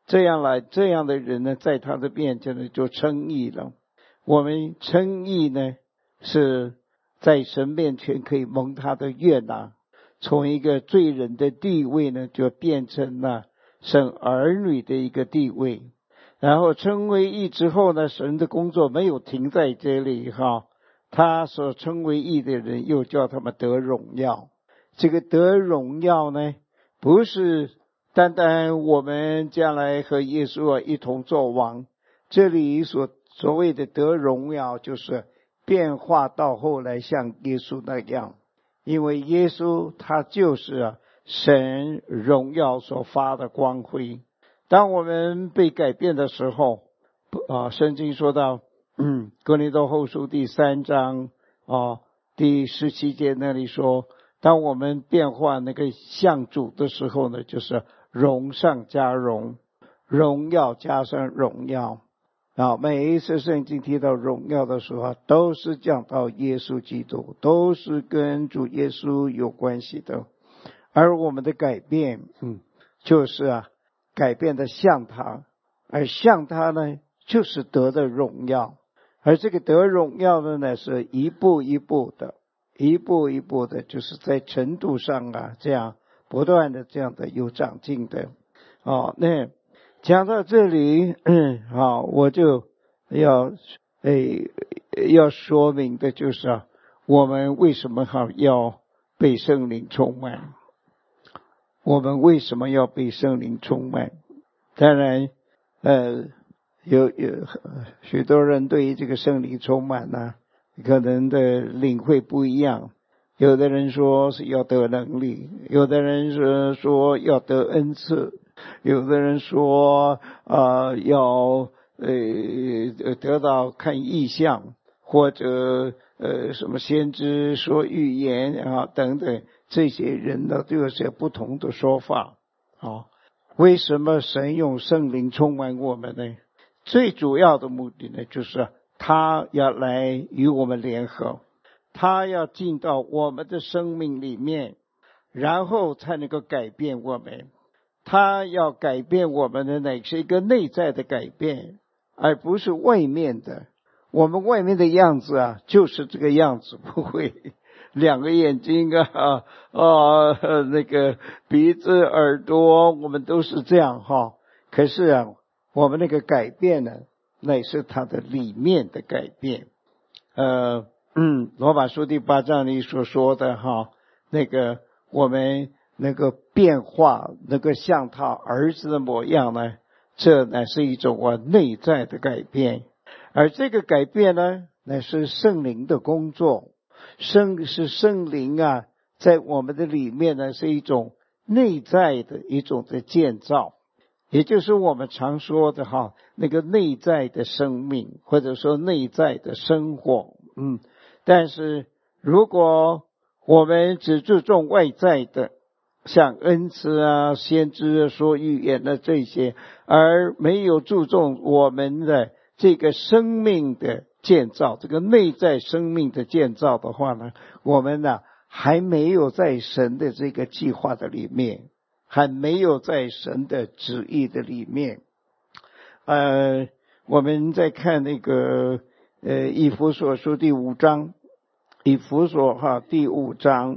这样来这样的人呢，在他的面前呢就称义了。我们称义呢，是在神面前可以蒙他的悦纳，从一个罪人的地位呢，就变成了神儿女的一个地位。然后称为义之后呢，神的工作没有停在这里哈，他所称为义的人又叫他们得荣耀。这个得荣耀呢，不是单单我们将来和耶稣啊一同作王，这里所所谓的得荣耀，就是变化到后来像耶稣那样，因为耶稣他就是啊神荣耀所发的光辉。当我们被改变的时候啊，圣经说到嗯，哥林多后书第三章啊第十七节那里说，当我们变化那个像主的时候呢，就是荣上加荣，荣耀加上荣耀啊。每一次圣经提到荣耀的时候，都是讲到耶稣基督，都是跟主耶稣有关系的。而我们的改变嗯，就是啊改变的像他，而像他呢，就是得的荣耀。而这个得荣耀的呢，是一步一步的，一步一步的，就是在程度上啊，这样不断的这样的有长进的。哦，那讲到这里，嗯，好，我就要诶要说明的就是啊，我们为什么好要被圣灵充满？我们为什么要被圣灵充满？当然呃有有许多人对于这个圣灵充满呢、啊，可能的领会不一样。有的人说是要得能力，有的人是说要得恩赐，有的人说呃要呃得到看异象，或者呃什么先知说预言啊等等，这些人呢都有些不同的说法啊。为什么神用圣灵充满我们呢？最主要的目的呢，就是他要来与我们联合，他要进到我们的生命里面，然后才能够改变我们。他要改变我们的呢，是一个内在的改变，而不是外面的。我们外面的样子啊，就是这个样子，不会两个眼睛啊啊那个鼻子耳朵，我们都是这样哈。可是啊，我们那个改变呢，乃是它的里面的改变。呃嗯，罗马书第八章里所说的哈，那个我们那个变化，那个像他儿子的模样呢，这乃是一种我内在的改变。而这个改变呢，乃是圣灵的工作。圣是圣灵啊，在我们的里面呢，是一种内在的一种的建造，也就是我们常说的哈，那个内在的生命，或者说内在的生活。嗯，但是如果我们只注重外在的，像恩赐啊、先知说预言的这些，而没有注重我们的这个生命的建造，这个内在生命的建造的话呢，我们呢还没有在神的这个计划的里面，还没有在神的旨意的里面。呃，我们在看那个呃以弗所书第五章，以弗所哈第五章，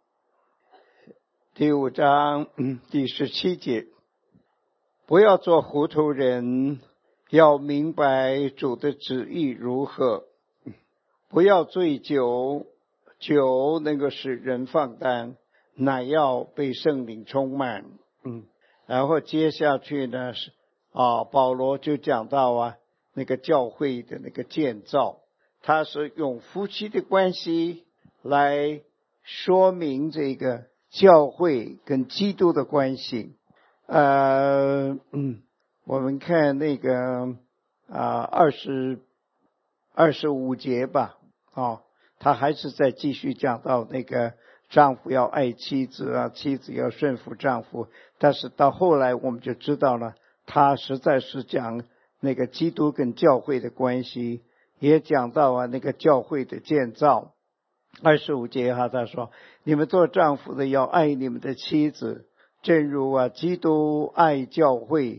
第五章嗯第十七节，不要做糊涂人，要明白主的旨意如何，不要醉酒，酒那个使人放荡，乃要被圣灵充满。嗯，然后接下去呢是啊，保罗就讲到啊那个教会的那个建造，他是用夫妻的关系来说明这个教会跟基督的关系。呃嗯。我们看那个啊二十二十五节吧，哦，他还是在继续讲到那个丈夫要爱妻子啊，妻子要顺服丈夫。但是到后来我们就知道了，他实在是讲那个基督跟教会的关系，也讲到啊那个教会的建造。二十五节哈，他说：你们做丈夫的要爱你们的妻子，正如啊基督爱教会，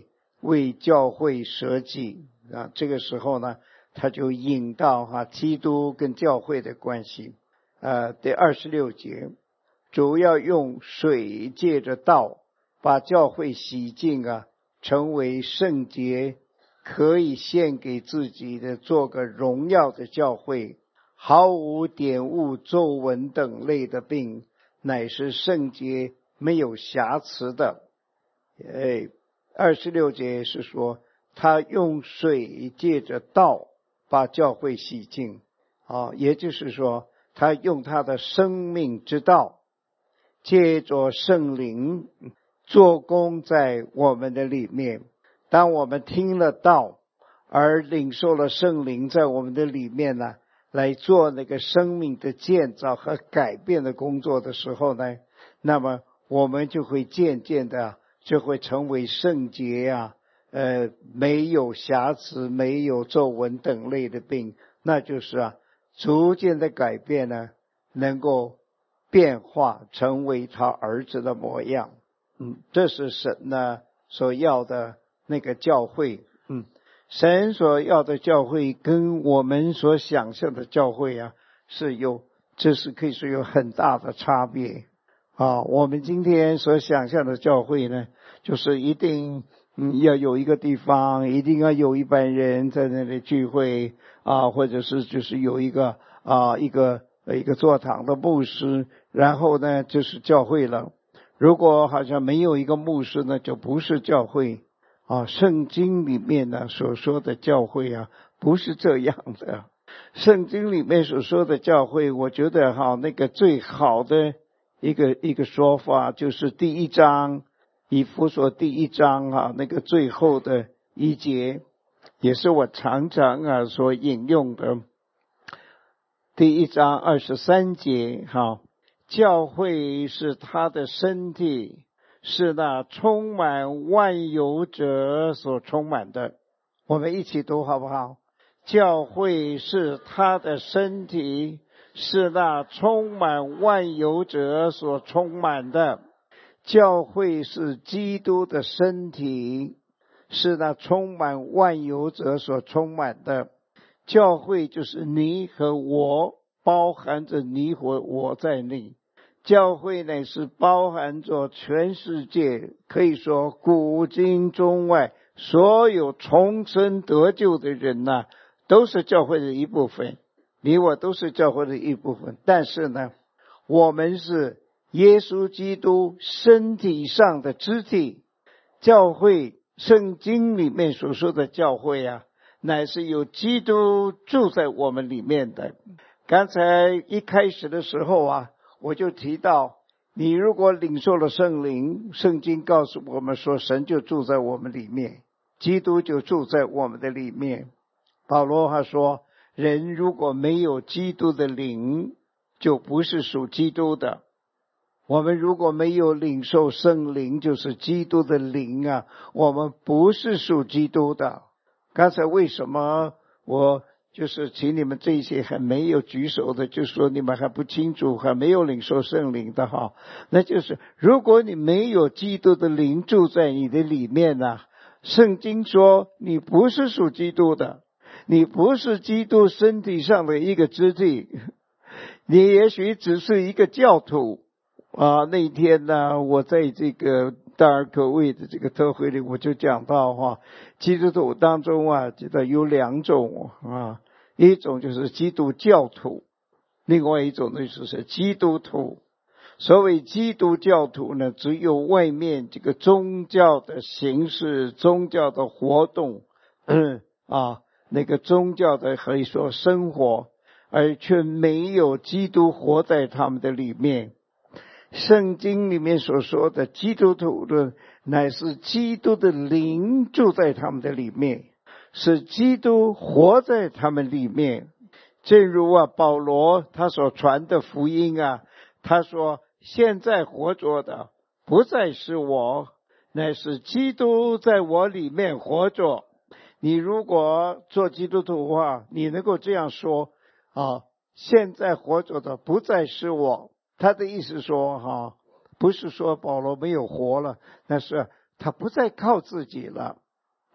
为教会舍己啊。这个时候呢，他就引到哈、啊、基督跟教会的关系。呃，第二十六节，主要用水借着道把教会洗净啊，成为圣洁，可以献给自己的，做个荣耀的教会，毫无玷污、皱纹等类的病，乃是圣洁没有瑕疵的。哎，二十六节是说他用水借着道把教会洗净啊，也就是说他用他的生命之道，借着圣灵做工在我们的里面。当我们听了道而领受了圣灵在我们的里面呢，来做那个生命的建造和改变的工作的时候呢，那么我们就会渐渐的就会成为圣洁啊，呃，没有瑕疵，没有皱纹等类的病，那就是啊，逐渐的改变呢，能够变化成为他儿子的模样。嗯，这是神呢所要的那个教会。嗯，神所要的教会跟我们所想象的教会啊，是有，这是可以说有很大的差别啊。我们今天所想象的教会呢，就是一定嗯要有一个地方，一定要有一班人在那里聚会啊，或者是就是有一个啊一个一个座堂的牧师，然后呢就是教会了。如果好像没有一个牧师呢，就不是教会啊。圣经里面呢所说的教会啊，不是这样的。圣经里面所说的教会，我觉得哈，那个最好的一个一个说法就是第一章，以弗所第一章啊，那个最后的一节，也是我常常啊所引用的。第一章二十三节哈。教会是他的身体，是那充满万有者所充满的。我们一起读好不好？教会是他的身体，是那充满万有者所充满的。教会是基督的身体，是那充满万有者所充满的。教会就是你和我，包含着你和我在内。教会呢是包含着全世界，可以说古今中外所有重生得救的人呐、啊，都是教会的一部分。你我都是教会的一部分，但是呢，我们是耶稣基督身体上的肢体。教会，圣经里面所说的教会啊，乃是有基督住在我们里面的。刚才一开始的时候啊，我就提到，你如果领受了圣灵，圣经告诉我们说，神就住在我们里面，基督就住在我们的里面。保罗他说，人如果没有基督的灵，就不是属基督的。我们如果没有领受圣灵，就是基督的灵啊，我们不是属基督的。刚才为什么我就是请你们这些还没有举手的，就说你们还不清楚，还没有领受圣灵的哈，那就是如果你没有基督的灵住在你的里面呢、啊，圣经说你不是属基督的，你不是基督身体上的一个肢体，你也许只是一个教徒啊。那天呢，我在这个大而可畏的这个特会里，我就讲到哈，基督徒当中啊，记得有两种啊。一种就是基督教徒，另外一种呢就是基督徒。所谓基督教徒呢，只有外面这个宗教的形式、宗教的活动，嗯啊，那个宗教的可以说生活，而却没有基督活在他们的里面。圣经里面所说的基督徒的，乃是基督的灵住在他们的里面，是基督活在他们里面。正如啊保罗他所传的福音啊，他说现在活着的不再是我，乃是基督在我里面活着。你如果做基督徒的话，你能够这样说啊，现在活着的不再是我。他的意思说哈、啊，不是说保罗没有活了，但是他不再靠自己了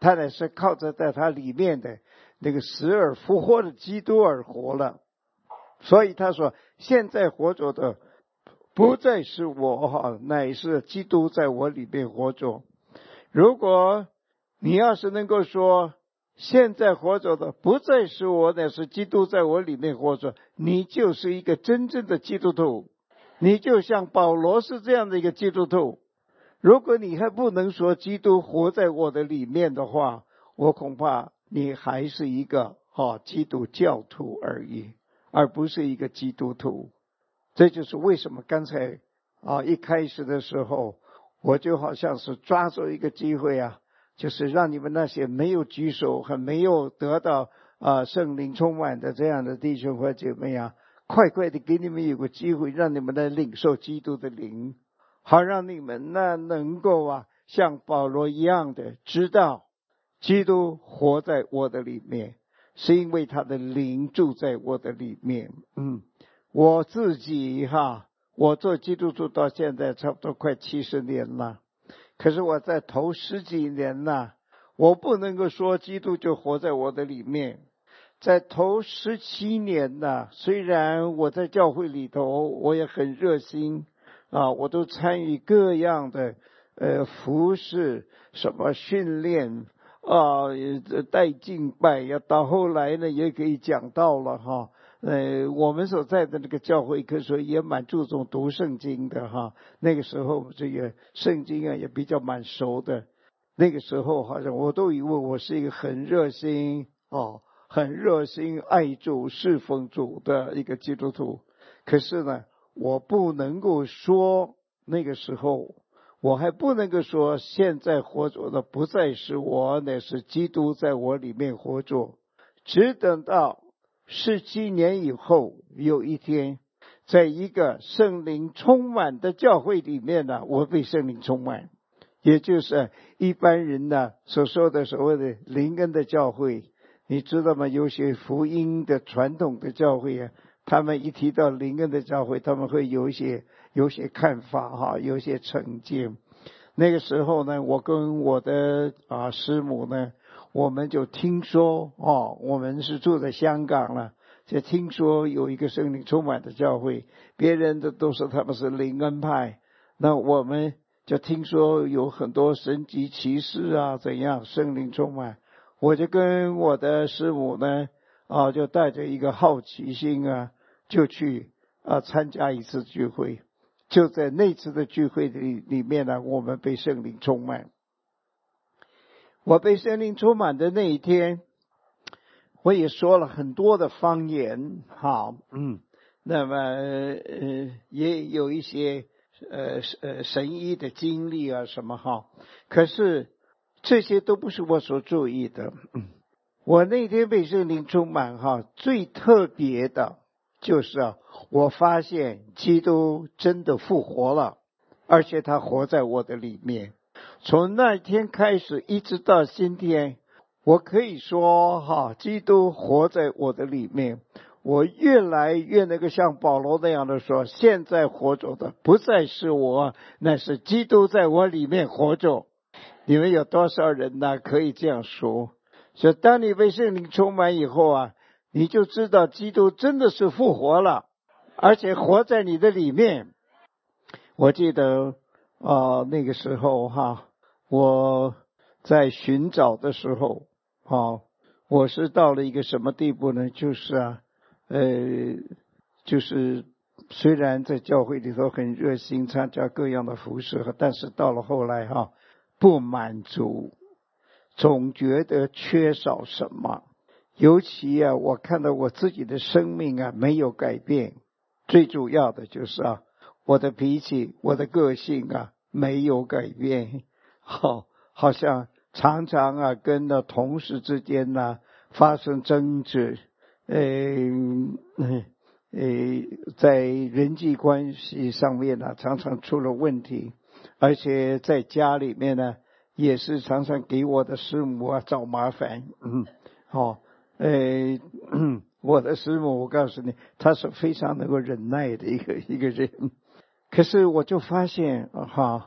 他乃是靠着在他里面的那个死而复活的基督而活了。所以他说，现在活着的不再是我哈，乃是基督在我里面活着。如果你要是能够说，现在活着的不再是我，乃是基督在我里面活着，你就是一个真正的基督徒，你就像保罗是这样的一个基督徒。如果你还不能说基督活在我的里面的话，我恐怕你还是一个、哦、基督教徒而已，而不是一个基督徒。这就是为什么刚才啊一开始的时候，我就好像是抓住一个机会啊，就是让你们那些没有举手和没有得到啊圣灵充满的这样的弟兄和姐妹啊，快快的给你们有个机会，让你们来领受基督的灵，好让你们呢能够啊像保罗一样的知道基督活在我的里面，是因为他的灵住在我的里面。嗯，我自己哈，我做基督徒到现在差不多快七十年了，可是我在头十几年呢，我不能够说基督就活在我的里面。在头十七年呢，虽然我在教会里头我也很热心啊，我都参与各样的呃服事，什么训练啊，带敬拜呀，到后来呢也可以讲到了哈。呃，我们所在的那个教会可以说也蛮注重读圣经的哈。那个时候这个圣经啊也比较蛮熟的。那个时候好像我都以为我是一个很热心哦，很热心爱主侍奉主的一个基督徒。可是呢，我不能够说那个时候，我还不能够说现在活着的不再是我，乃是基督在我里面活着。只等到十七年以后，有一天在一个圣灵充满的教会里面呢，我被圣灵充满，也就是一般人呢所说的所谓的灵恩的教会。你知道吗？有些福音的传统的教会啊，他们一提到灵恩的教会，他们会有一些有些看法哈，有些成见。那个时候呢，我跟我的啊师母呢，我们就听说哦，我们是住在香港了，就听说有一个圣灵充满的教会，别人的都说他们是灵恩派，那我们就听说有很多神迹奇事啊，怎样圣灵充满。我就跟我的师母呢啊，就带着一个好奇心啊，就去啊参加一次聚会。就在那次的聚会里里面呢，我们被圣灵充满。我被圣灵充满的那一天，我也说了很多的方言，好，嗯，那么呃也有一些呃呃神医的经历啊什么哈，可是这些都不是我所注意的。嗯，我那天被圣灵充满哈，最特别的就是啊，我发现基督真的复活了，而且他活在我的里面。从那天开始一直到今天，我可以说哈，基督活在我的里面。我越来越能够像保罗那样的说，现在活着的不再是我，那是基督在我里面活着。你们有多少人呢可以这样说？所以当你被圣灵充满以后啊，你就知道基督真的是复活了，而且活在你的里面。我记得啊、呃，那个时候哈，我在寻找的时候啊，我是到了一个什么地步呢？就是啊，呃，就是虽然在教会里头很热心参加各样的服事，但是到了后来哈，不满足，总觉得缺少什么。尤其啊，我看到我自己的生命啊没有改变，最主要的就是啊，我的脾气，我的个性啊没有改变，好，好像常常啊跟的同事之间呢、啊、发生争执，呃呃，在人际关系上面呢、啊、常常出了问题，而且在家里面呢也是常常给我的师母啊找麻烦。嗯，好。呃，我的师母，我告诉你，她是非常能够忍耐的一个一个人。可是我就发现哈，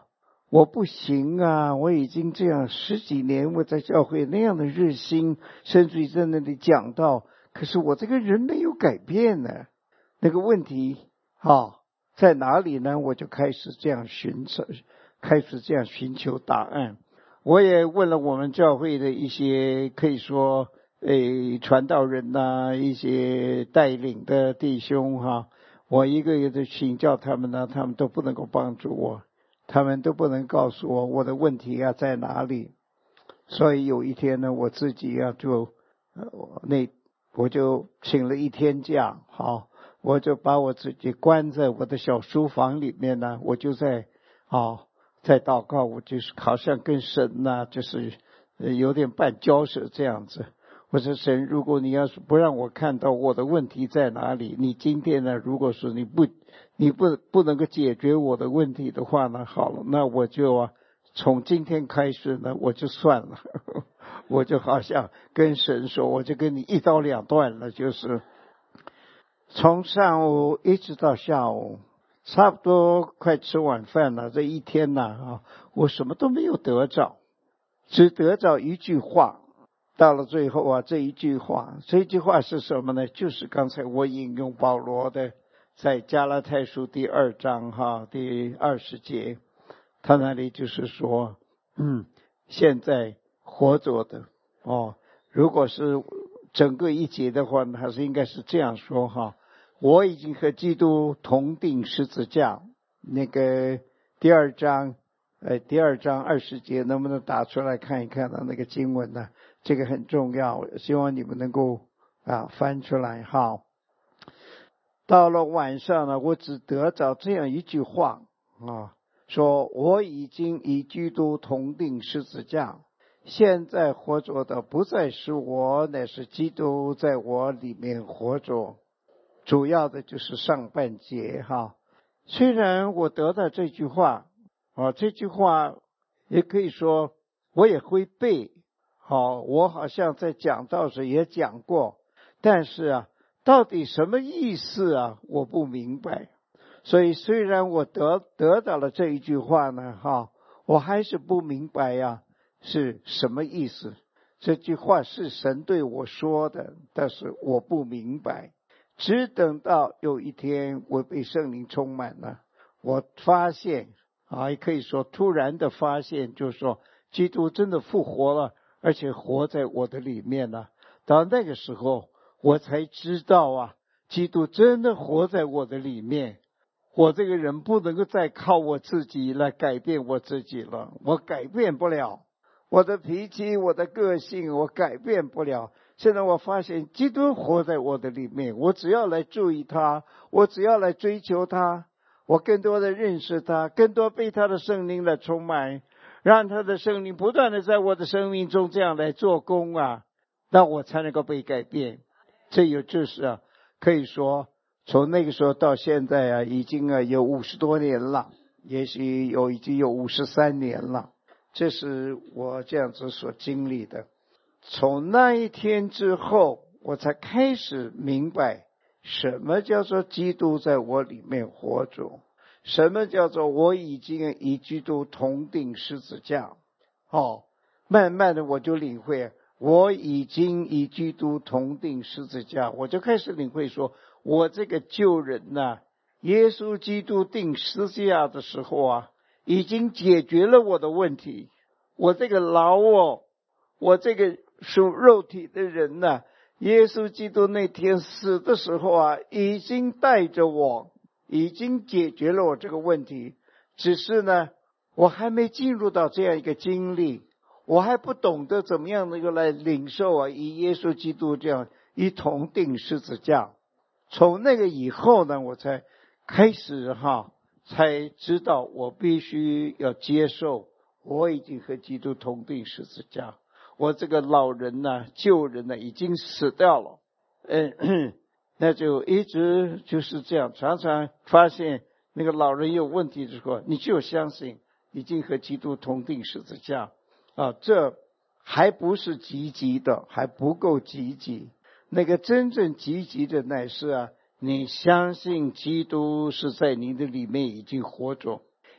我不行啊，我已经这样十几年，我在教会那样的热心，甚至于在那里讲道，可是我这个人没有改变呢。那个问题啊在哪里呢？我就开始这样寻找，开始这样寻求答案。我也问了我们教会的一些可以说诶传道人呐、啊，一些带领的弟兄哈、啊，我一个一个的请教他们呢，他们都不能够帮助我，他们都不能告诉我我的问题啊在哪里。所以有一天呢，我自己啊就呃那我就请了一天假，好，我就把我自己关在我的小书房里面呢，我就在啊在祷告，我就是好像跟神呐、啊，就是有点半交涉这样子。我说神，如果你要是不让我看到我的问题在哪里，你今天呢，如果说你不你不不能够解决我的问题的话呢，好了，那我就啊从今天开始呢，我就算了，我就好像跟神说，我就跟你一刀两断了，就是从上午一直到下午，差不多快吃晚饭了，这一天呢啊，我什么都没有得着，只得着一句话。到了最后啊，这一句话，这一句话是什么呢？就是刚才我引用保罗的，在加拉太书第二章哈第二十节，他那里就是说，嗯，现在活着的哦，如果是整个一节的话呢，还是应该是这样说哈，我已经和基督同定十字架。那个第二章，呃，第二章二十节能不能打出来看一看呢？那个经文呢？这个很重要，希望你们能够啊翻出来哈。到了晚上呢，我只得着这样一句话啊，说我已经与基督同定十字架，现在活着的不再是我，乃是基督在我里面活着。主要的就是上半节哈。虽然我得到这句话啊，这句话也可以说我也会背。好，我好像在讲道时也讲过，但是啊，到底什么意思啊？我不明白。所以虽然我得得到了这一句话呢，哈，我还是不明白呀，是什么意思？这句话是神对我说的，但是我不明白。只等到有一天我被圣灵充满了，我发现啊，也可以说突然的发现，就是说基督真的复活了。而且活在我的里面呢，到那个时候我才知道啊，基督真的活在我的里面。我这个人不能够再靠我自己来改变我自己了，我改变不了我的脾气，我的个性，我改变不了。现在我发现基督活在我的里面，我只要来注意他，我只要来追求他，我更多的认识他，更多被他的圣灵来充满，让他的圣灵不断的在我的生命中这样来做工啊，那我才能够被改变。这有就是啊，可以说从那个时候到现在啊，已经啊有五十多年了，也许有已经有五十三年了。这是我这样子所经历的。从那一天之后，我才开始明白什么叫做基督在我里面活着，什么叫做我已经与基督同定十字架。哦，慢慢的我就领会，我已经与基督同定十字架，我就开始领会说，我这个旧人呐、啊，耶稣基督定十字架的时候啊，已经解决了我的问题。我这个老我，我这个属肉体的人呐、啊，耶稣基督那天死的时候啊，已经带着我，已经解决了我这个问题。只是呢，我还没进入到这样一个经历，我还不懂得怎么样能够来领受啊，与耶稣基督这样一同定十字架。从那个以后呢，我才开始哈，才知道我必须要接受，我已经和基督同定十字架。我这个老人呢、啊，旧人呢、啊，已经死掉了。嗯，那就一直就是这样，常常发现那个老人有问题的时候，你就相信已经和基督同定十字架啊，这还不是积极的，还不够积极。那个真正积极的乃是啊，你相信基督是在你的里面已经活着，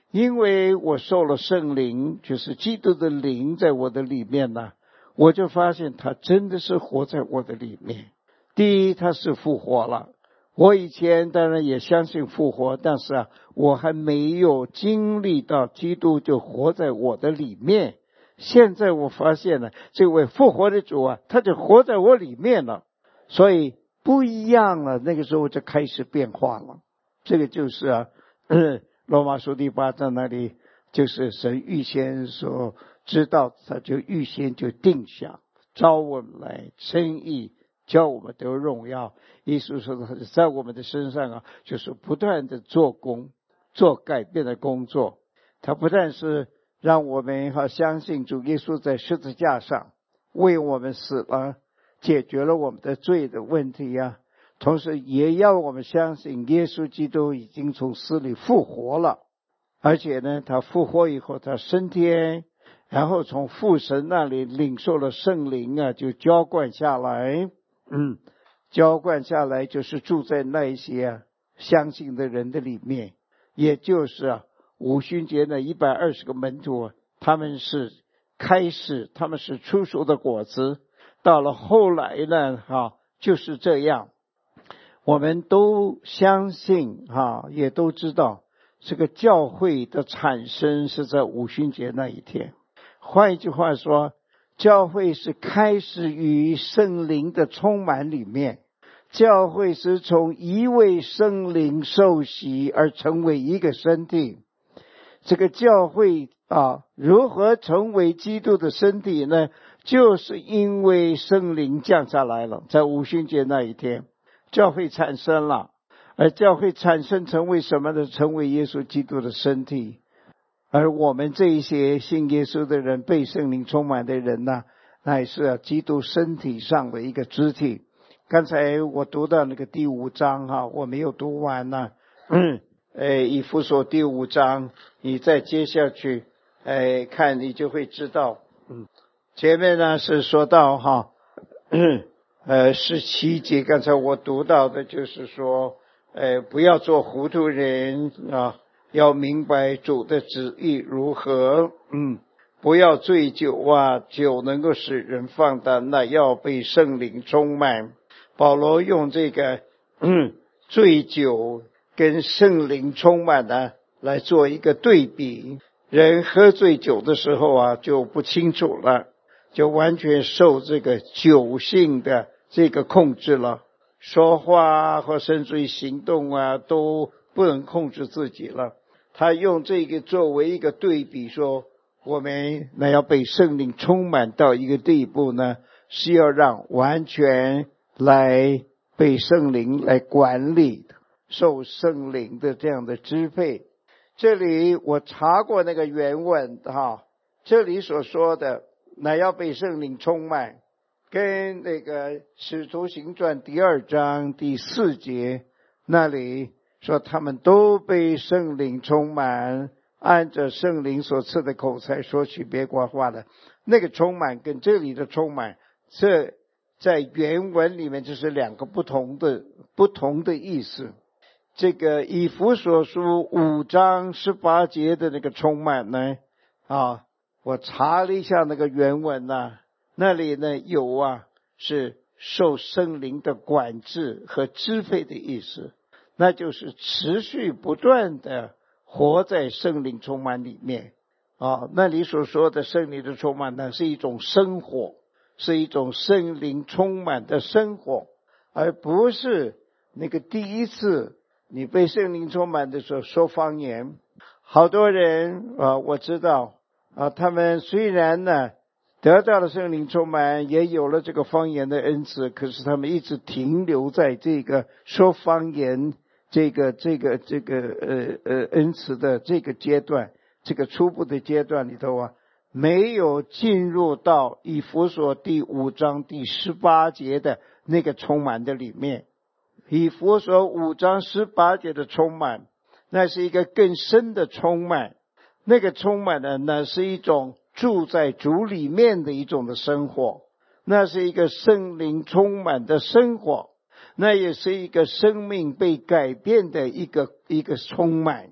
因为我受了圣灵，就是基督的灵在我的里面呢，我就发现他真的是活在我的里面。第一，他是复活了。我以前当然也相信复活，但是啊，我还没有经历到基督就活在我的里面。现在我发现了，这位复活的主啊，他就活在我里面了，所以不一样了。那个时候就开始变化了。这个就是啊，嗯罗马书第八章那里，就是神预先所知道，他就预先就定下，召我们来称义，叫我们得荣耀。耶稣说他在我们的身上啊，就是不断的做工，做改变的工作。他不但是让我们好相信主耶稣在十字架上为我们死了，解决了我们的罪的问题啊，同时也要我们相信耶稣基督已经从死里复活了。而且呢，他复活以后他升天，然后从父神那里领受了圣灵啊，就浇灌下来。嗯，浇灌下来就是住在那一些啊相信的人的里面，也就是啊五旬节的一百二十个门徒，他们是开始，他们是初熟的果子。到了后来呢，哈，就是这样。我们都相信哈，也都知道这个教会的产生是在五旬节那一天。换一句话说，教会是开始于圣灵的充满里面，教会是从一位圣灵受洗而成为一个身体。这个教会啊，如何成为基督的身体呢？就是因为圣灵降下来了，在五旬节那一天，教会产生了。而教会产生成为什么呢？成为耶稣基督的身体。而我们这一些信耶稣的人，被圣灵充满的人呢，乃是、啊、基督身体上的一个肢体。刚才我读到那个第五章哈，我没有读完呢。嗯，呃，以弗所第五章，你再接下去，呃，看你就会知道。嗯，前面呢是说到哈，嗯，呃，十七节，刚才我读到的就是说，呃，不要做糊涂人啊。要明白主的旨意如何，嗯，不要醉酒啊，酒能够使人放荡，那要被圣灵充满。保罗用这个嗯醉酒跟圣灵充满呢来做一个对比。人喝醉酒的时候啊，就不清楚了，就完全受这个酒性的这个控制了，说话或甚至于行动啊，都不能控制自己了。他用这个作为一个对比，说我们那要被圣灵充满到一个地步呢，是要让完全来被圣灵来管理的，受圣灵的这样的支配。这里我查过那个原文哈，这里所说的那要被圣灵充满，跟那个使徒行传第二章第四节那里说他们都被圣灵充满，按着圣灵所赐的口才说取别国话的，那个充满跟这里的充满，这在原文里面就是两个不同的不同的意思。这个以弗所书五章十八节的那个充满呢，啊，我查了一下那个原文啊，那里呢有啊是受圣灵的管制和支配的意思。那就是持续不断的活在圣灵充满里面啊。那里所说的圣灵的充满呢，是一种生活，是一种圣灵充满的生活，而不是那个第一次你被圣灵充满的时候说方言。好多人啊，我知道啊，他们虽然呢得到了圣灵充满，也有了这个方言的恩赐，可是他们一直停留在这个说方言这个这个这个呃呃恩赐的这个阶段，这个初步的阶段里头啊，没有进入到以弗所第五章第十八节的那个充满的里面。以弗所五章十八节的充满，那是一个更深的充满，那个充满呢，那是一种住在主里面的一种的生活，那是一个圣灵充满的生活，那也是一个生命被改变的一个一个充满。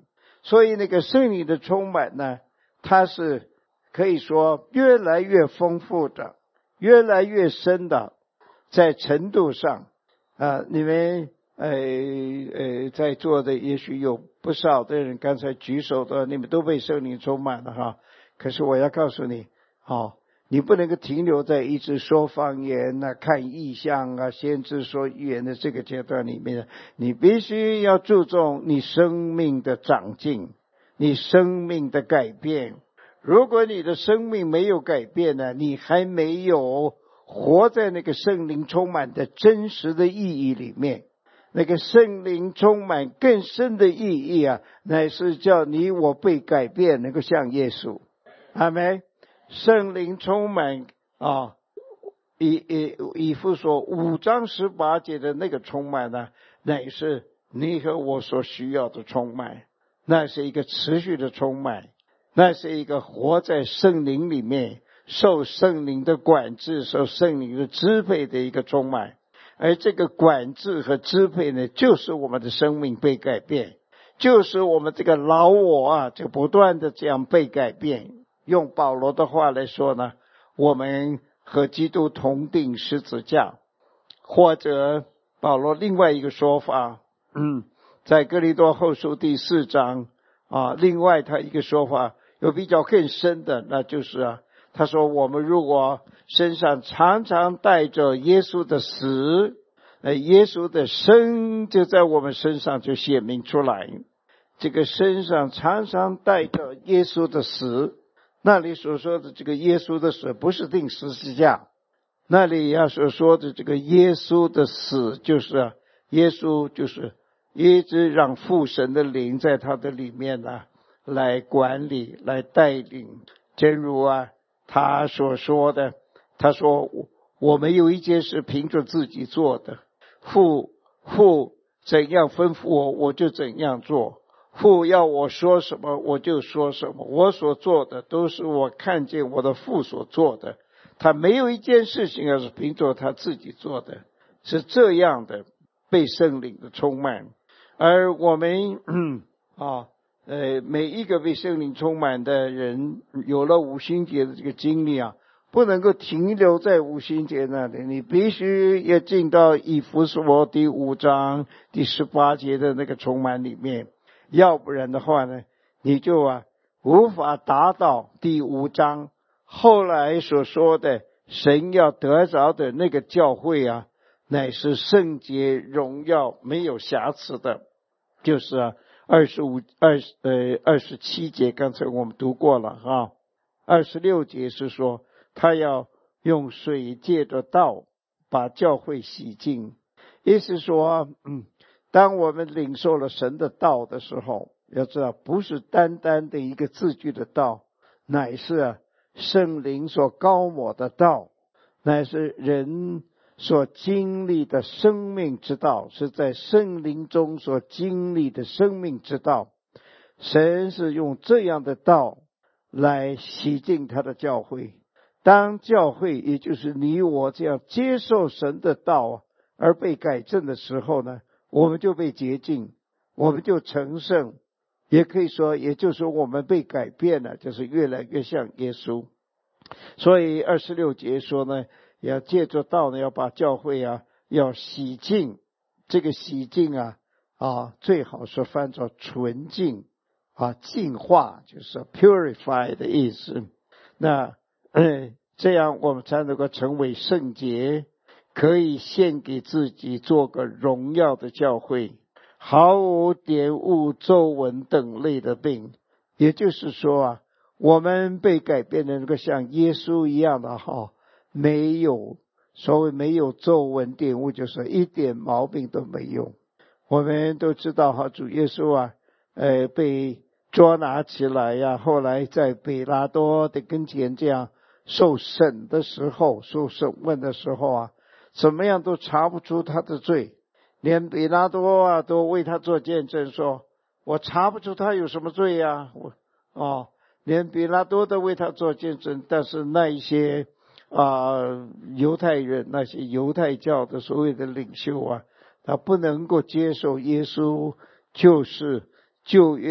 所以那个圣灵的充满呢，它是可以说越来越丰富的，越来越深的，在程度上啊、呃，你们呃呃在座的也许有不少的人刚才举手的，你们都被圣灵充满了哈。可是我要告诉你，哦，你不能够停留在一直说方言啊、看异象啊、先知说预言的这个阶段里面，你必须要注重你生命的长进，你生命的改变。如果你的生命没有改变呢，你还没有活在那个圣灵充满的真实的意义里面。那个圣灵充满更深的意义啊，乃是叫你我被改变，能够像耶稣。阿们。圣灵充满啊，以以以弗所五章十八节的那个充满呢，乃是你和我所需要的充满，那是一个持续的充满，那是一个活在圣灵里面，受圣灵的管制，受圣灵的支配的一个充满。而这个管制和支配呢，就是我们的生命被改变，就是我们这个老我啊，就不断的这样被改变。用保罗的话来说呢，我们和基督同定十字架，或者保罗另外一个说法，嗯，在哥林多后书第四章啊，另外他一个说法有比较更深的，那就是啊，他说我们如果身上常常带着耶稣的死，呃，耶稣的生就在我们身上就显明出来。这个身上常常带着耶稣的死，那里所说的这个耶稣的死不是钉十字架，那里要所说的这个耶稣的死就是啊，耶稣就是一直让父神的灵在他的里面呢、啊、来管理来带领。正如啊他所说的，他说我没有一件事凭着自己做的，父父怎样吩咐我我就怎样做，父要我说什么我就说什么，我所做的都是我看见我的父所做的，他没有一件事情要是凭着他自己做的，是这样的被圣灵的充满。而我们嗯啊呃每一个被圣灵充满的人，有了五旬节的这个经历啊，不能够停留在五旬节那里，你必须要进到以弗所第五章第十八节的那个充满里面，要不然的话呢，你就啊无法达到第五章后来所说的神要得着的那个教会啊，乃是圣洁荣耀没有瑕疵的。就是啊二十五二呃二十七节刚才我们读过了哈，二十六节是说他要用水借着道把教会洗净。意思说嗯当我们领受了神的道的时候，要知道不是单单的一个字句的道，乃是啊圣灵所膏抹的道，乃是人所经历的生命之道，是在圣灵中所经历的生命之道。神是用这样的道来洗净他的教会。当教会也就是你我这样接受神的道而被改正的时候呢，我们就被洁净，我们就成圣，也可以说也就是说我们被改变了，就是越来越像耶稣。所以二十六节说呢，要借着道呢，要把教会啊要洗净。这个洗净啊啊最好是翻作纯净啊，净化就是 purify 的意思。那呃这样我们才能够成为圣洁，可以献给自己做个荣耀的教会，毫无玷污皱纹等类的病。也就是说啊，我们被改变的那个像耶稣一样的哈，没有所谓没有皱纹玷污，就是一点毛病都没有。我们都知道哈，主耶稣啊呃被捉拿起来呀、啊，后来在比拉多的跟前这样受审的时候，受审问的时候啊，怎么样都查不出他的罪，连比拉多啊都为他做见证说，我查不出他有什么罪呀、啊，我哦，连比拉多都为他做见证。但是那一些啊、呃、犹太人，那些犹太教的所谓的领袖啊，他不能够接受耶稣就是旧约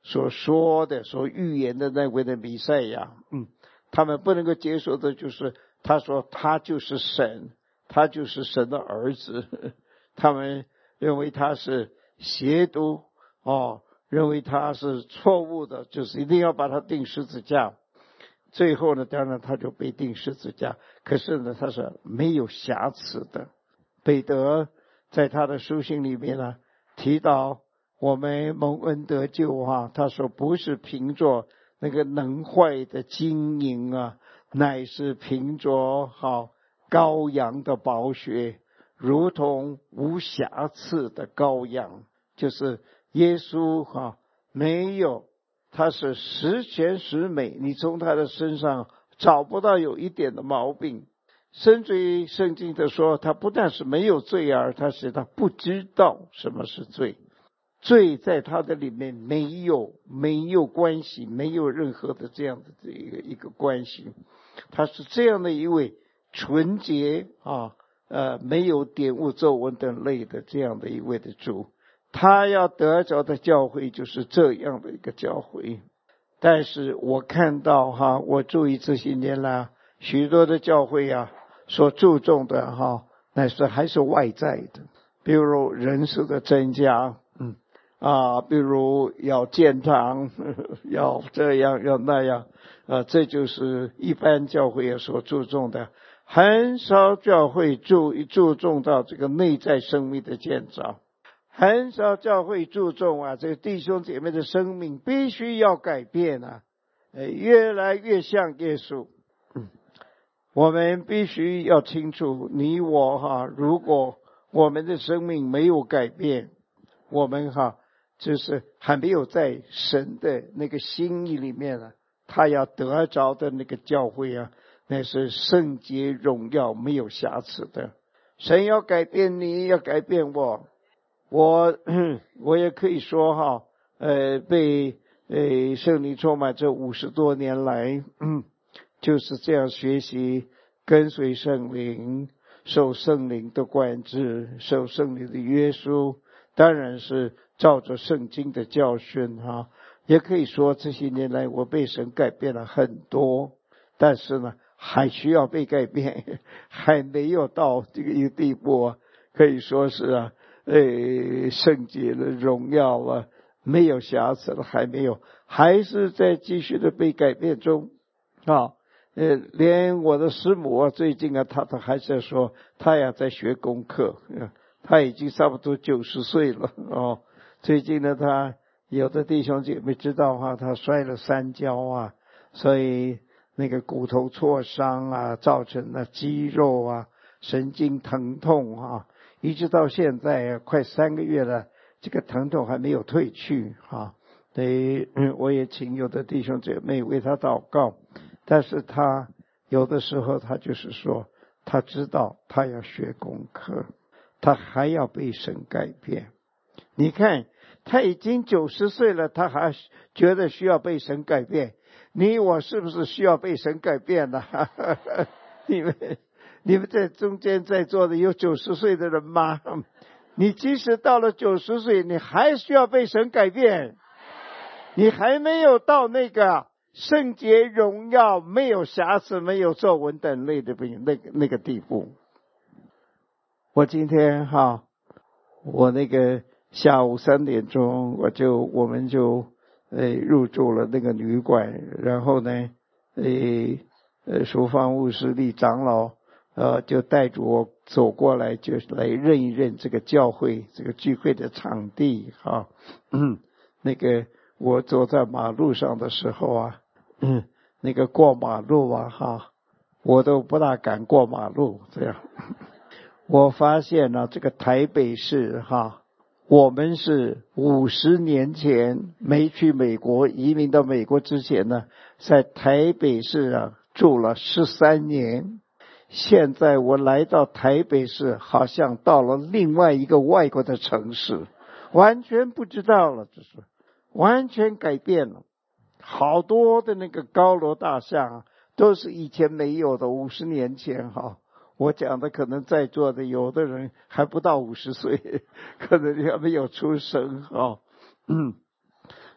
所说的、所预言的那位的弥赛亚。嗯，他们不能够接受的就是他说他就是神，他就是神的儿子。他们认为他是邪毒哦，认为他是错误的，就是一定要把他钉十字架。最后呢，当然他就被钉十字架，可是呢他是没有瑕疵的。彼得在他的书信里面呢提到我们蒙恩得救啊，他说不是凭着那个能坏的金银啊，乃是凭着好羔羊的宝血，如同无瑕疵的羔羊。就是耶稣哈，没有，他是十全十美，你从他的身上找不到有一点的毛病。甚至于圣经的说，他不但是没有罪而他是他不知道什么是罪，罪在他的里面没有没有关系，没有任何的这样的这一个一个关系。他是这样的一位纯洁啊，呃，没有玷污皱纹等类的这样的一位的主。他要得着的教会就是这样的一个教会。但是我看到哈，我注意这些年来许多的教会啊，所注重的哈，乃是还是外在的，比如人数的增加，嗯啊，比如要建堂，呵呵要这样要那样，啊，这就是一般教会所注重的。很少教会注注重到这个内在生命的建造，很少教会注重啊，这个弟兄姐妹的生命必须要改变啊，呃，越来越像耶稣。嗯，我们必须要清楚，你我哈，如果我们的生命没有改变，我们哈就是还没有在神的那个心意里面呢，他要得着的那个教会啊，那是圣洁荣耀没有瑕疵的。神要改变你，要改变我，我我也可以说哈，呃，被呃圣灵充满这五十多年来，嗯，就是这样学习，跟随圣灵，受圣灵的管制，受圣灵的约束，当然是照着圣经的教训哈。也可以说这些年来我被神改变了很多，但是呢还需要被改变，还没有到这个一个地步啊，可以说是啊，呃，圣洁的荣耀啊，没有瑕疵了，还没有，还是在继续的被改变中啊。呃，连我的师母啊，最近啊，她她还是说，她也在学功课，呃、她已经差不多九十岁了哦。最近呢，她有的弟兄姐妹知道哈，她摔了三跤啊，所以那个骨头挫伤啊，造成了肌肉啊、神经疼痛啊，一直到现在快三个月了，这个疼痛还没有退去啊。所以，嗯，我也请有的弟兄姐妹为她祷告。但是他有的时候他就是说，他知道他要学功课，他还要被神改变。你看他已经九十岁了，他还觉得需要被神改变，你我是不是需要被神改变呢？你们你们在中间在座的有九十岁的人吗？你即使到了九十岁，你还需要被神改变，你还没有到那个圣洁荣耀没有瑕疵没有皱纹等类的那个那个地步。我今天哈，我那个下午三点钟我就我们就呃入住了那个旅馆，然后呢呃呃属方务实力长老呃就带着我走过来，就来认一认这个教会这个聚会的场地哈。嗯，那个我走在马路上的时候啊，嗯，那个过马路啊哈，我都不大敢过马路这样。我发现呢、啊，这个台北市哈，我们是五十年前没去美国移民到美国之前呢，在台北市啊住了十三年。现在我来到台北市，好像到了另外一个外国的城市，完全不知道了，这是完全改变了。好多的那个高楼大厦都是以前没有的，五十年前哈。我讲的可能在座的有的人还不到五十岁，可能还没有出生哈。嗯，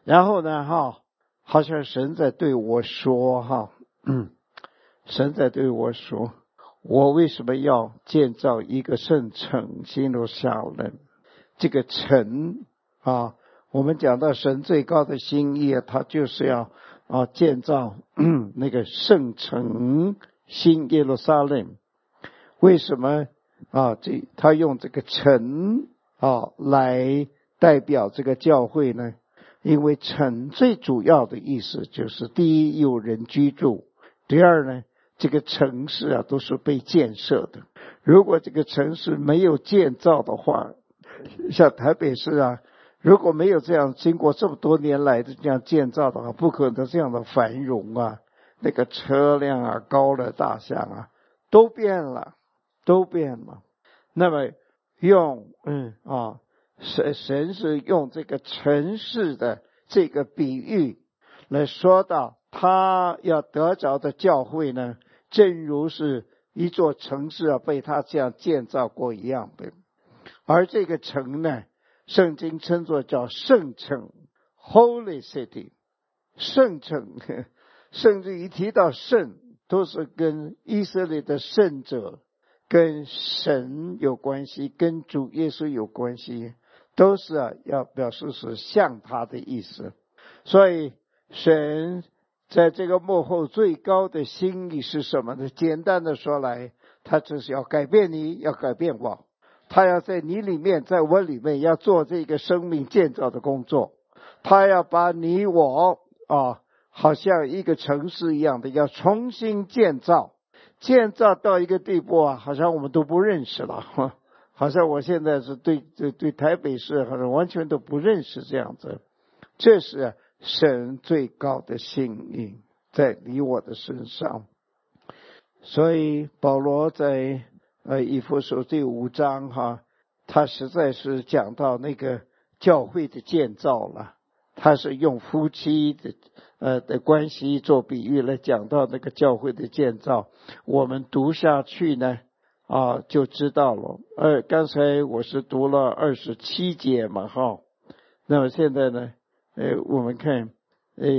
然后呢哈，好像神在对我说哈，嗯，神在对我说，我为什么要建造一个圣城新耶路撒冷？这个城啊，我们讲到神最高的心意，他就是要啊建造那个圣城新耶路撒冷。为什么啊？这他用这个城啊来代表这个教会呢？因为城最主要的意思就是，第一有人居住，第二呢，这个城市啊都是被建设的。如果这个城市没有建造的话，像台北市啊，如果没有这样经过这么多年来的这样建造的话，不可能这样的繁荣啊，那个车辆啊，高楼大厦啊，都变了，都变了。那么用嗯啊，神神是用这个城市的这个比喻来说到他要得着的教会呢，正如是一座城市啊被他这样建造过一样的。而这个城呢，圣经称作叫圣城 Holy City， 圣城，甚至一提到圣都是跟以色列的圣者跟神有关系，跟主耶稣有关系，都是啊要表示是像他的意思。所以神在这个幕后最高的心意是什么呢？简单的说来，他只是要改变你，要改变我，他要在你里面，在我里面要做这个生命建造的工作。他要把你我啊，好像一个城市一样的，要重新建造，建造到一个地步啊，好像我们都不认识了。好像我现在是对对对台北市好像完全都不认识这样子。这是神最高的心意在你我的身上。所以保罗在呃以弗所第五章哈，他实在是讲到那个教会的建造了。他是用夫妻的呃的关系做比喻来讲到那个教会的建造。我们读下去呢啊就知道了。呃刚才我是读了二十七节嘛哈，那么现在呢呃我们看呃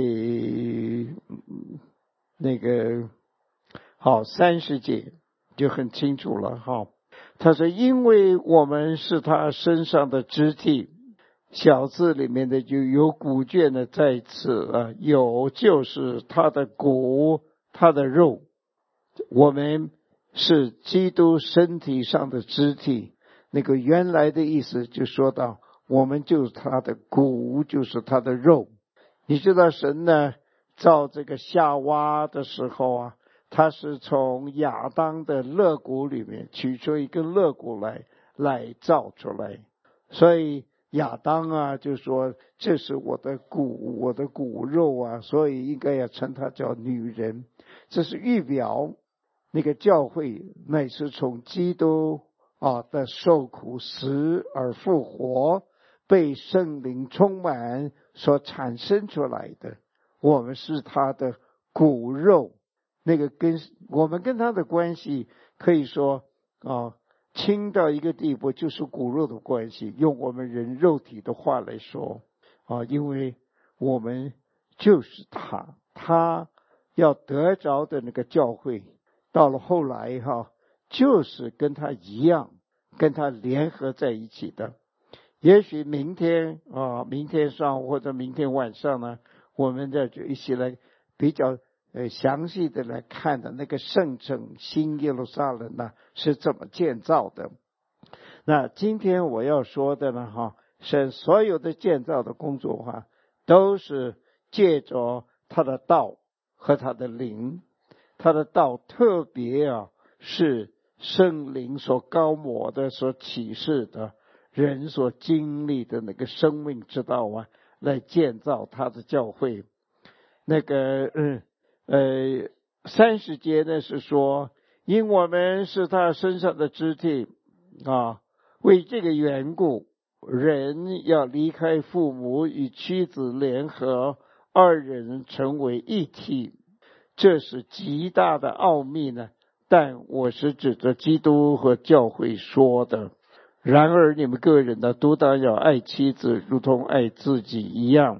那个好三十节就很清楚了哈。他说因为我们是他身上的肢体，小字里面的就有骨腱的在此啊，有就是他的骨，他的肉。我们是基督身体上的肢体，那个原来的意思就说到我们就是他的骨，就是他的肉。你知道神呢造这个夏娃的时候啊，他是从亚当的肋骨里面取出一根肋骨来来造出来。所以亚当啊就说这是我的骨，我的骨肉啊，所以应该要称他叫女人。这是预表那个教会乃是从基督啊的受苦死而复活，被圣灵充满所产生出来的。我们是他的骨肉，那个跟我们跟他的关系可以说啊轻到一个地步，就是骨肉的关系，用我们人肉体的话来说啊，因为我们就是他，他要得着的那个教会，到了后来哈，就是跟他一样，跟他联合在一起的。也许明天啊，明天上午或者明天晚上呢，我们再就一起来比较呃详细的来看的那个圣城新耶路撒冷呢是怎么建造的。那今天我要说的呢哈，是所有的建造的工作哈，都是借着他的道和他的灵。他的道特别啊是圣灵所高抹的，所启示的，人所经历的那个生命之道啊，来建造他的教会。那个嗯呃三十节呢是说，因我们是他身上的肢体啊，为这个缘故，人要离开父母，与妻子联合，二人成为一体。这是极大的奥秘呢，但我是指着基督和教会说的。然而你们个人呢，都当要爱妻子如同爱自己一样。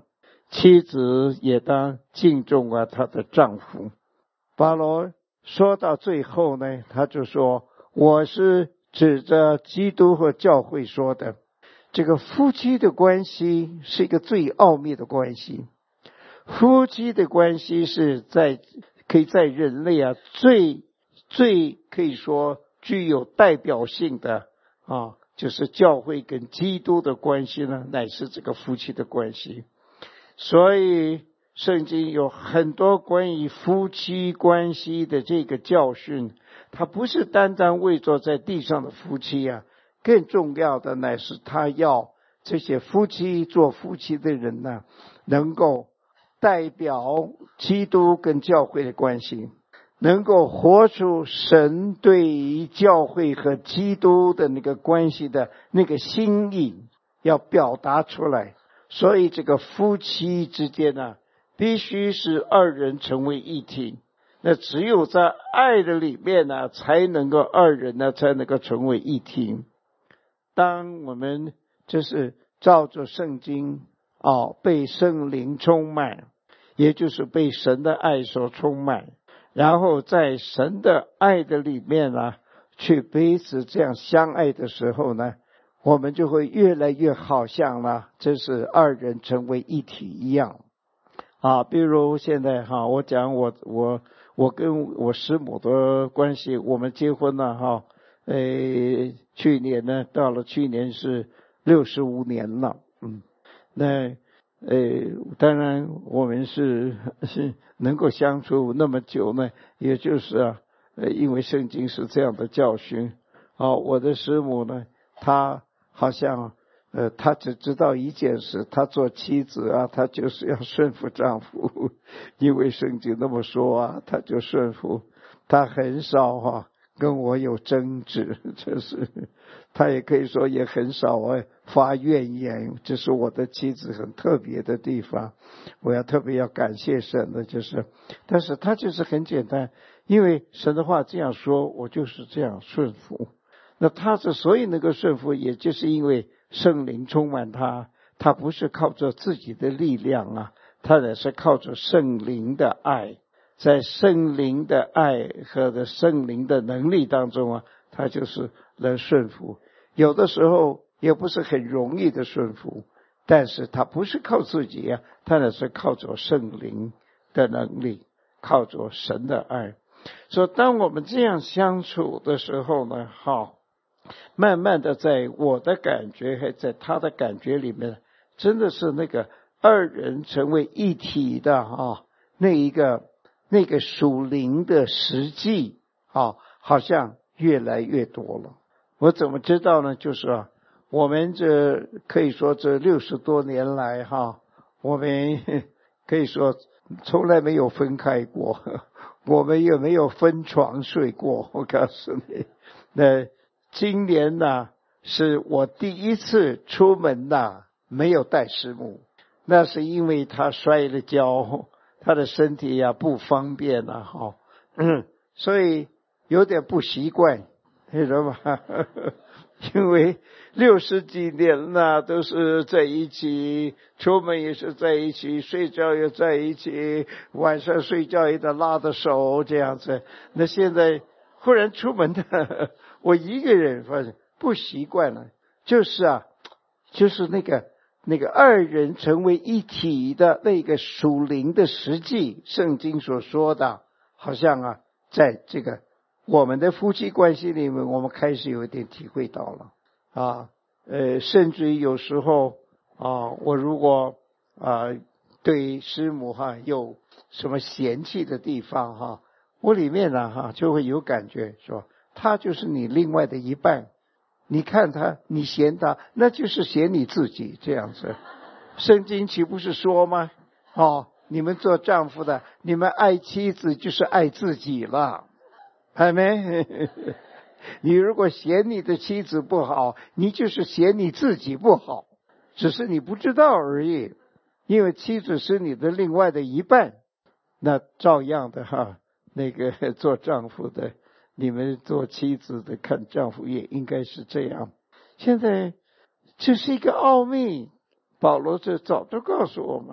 妻子也当敬重啊她的丈夫。保罗说到最后呢，他就说，我是指着基督和教会说的，这个夫妻的关系是一个最奥秘的关系。夫妻的关系是在可以在人类啊最最可以说具有代表性的啊，就是教会跟基督的关系呢，乃是这个夫妻的关系。所以圣经有很多关于夫妻关系的这个教训，它不是单单为着在地上的夫妻啊，更重要的乃是他要这些夫妻做夫妻的人呢，能够代表基督跟教会的关系，能够活出神对于教会和基督的那个关系的那个心意，要表达出来。所以这个夫妻之间呢，必须是二人成为一体。那只有在爱的里面呢，才能够二人呢才能够成为一体。当我们就是照着圣经哦，被圣灵充满，也就是被神的爱所充满，然后在神的爱的里面呢，去彼此这样相爱的时候呢，我们就会越来越好像呢，这是二人成为一体一样啊。比如现在哈，我讲我我我跟我师母的关系，我们结婚了哈，呃，去年呢，到了去年是六十五年了，嗯，那呃，当然我们是是能够相处那么久呢，也就是啊，呃，因为圣经是这样的教训啊。我的师母呢，她好像呃，她只知道一件事，她做妻子啊，她就是要顺服丈夫，因为圣经那么说啊，她就顺服，她很少哈、啊、跟我有争执，这是她也可以说也很少啊发怨言，这是我的妻子很特别的地方，我要特别要感谢神的，就是但是她就是很简单，因为神的话这样说，我就是这样顺服。那他之所以能够顺服，也就是因为圣灵充满他，他不是靠着自己的力量啊，他也是靠着圣灵的爱，在圣灵的爱和的圣灵的能力当中啊，他就是能顺服。有的时候也不是很容易的顺服，但是他不是靠自己啊，他也是靠着圣灵的能力，靠着神的爱。所以当我们这样相处的时候呢，好，慢慢的在我的感觉还在他的感觉里面，真的是那个二人成为一体的啊，那一个那个属灵的实际啊，好像越来越多了。我怎么知道呢？就是啊，我们这可以说这六十多年来哈，我们可以说从来没有分开过，我们也没有分床睡过。我告诉你，那今年呢，是我第一次出门呢，没有带师母，那是因为他摔了跤，他的身体呀、啊、不方便了、啊、哈、嗯，所以有点不习惯，你知道吗？因为六十几年了，都是在一起，出门也是在一起，睡觉也在一起，晚上睡觉也得拉着手这样子。那现在忽然出门的，我一个人发现不习惯了，就是啊，就是那个那个二人成为一体的那个属灵的实际，圣经所说的，好像啊，在这个我们的夫妻关系里面，我们开始有一点体会到了啊，呃，甚至于有时候啊，我如果啊对师母哈、啊、有什么嫌弃的地方哈、啊，我里面呢哈、啊、就会有感觉说，他就是你另外的一半，你看他，你嫌他，那就是嫌你自己这样子。圣经岂不是说吗？哦，你们做丈夫的，你们爱妻子就是爱自己了。还没你如果嫌你的妻子不好，你就是嫌你自己不好，只是你不知道而已。因为妻子是你的另外的一半，那照样的哈，那个做丈夫的，你们做妻子的看丈夫也应该是这样。现在这是一个奥秘，保罗这早就告诉我们，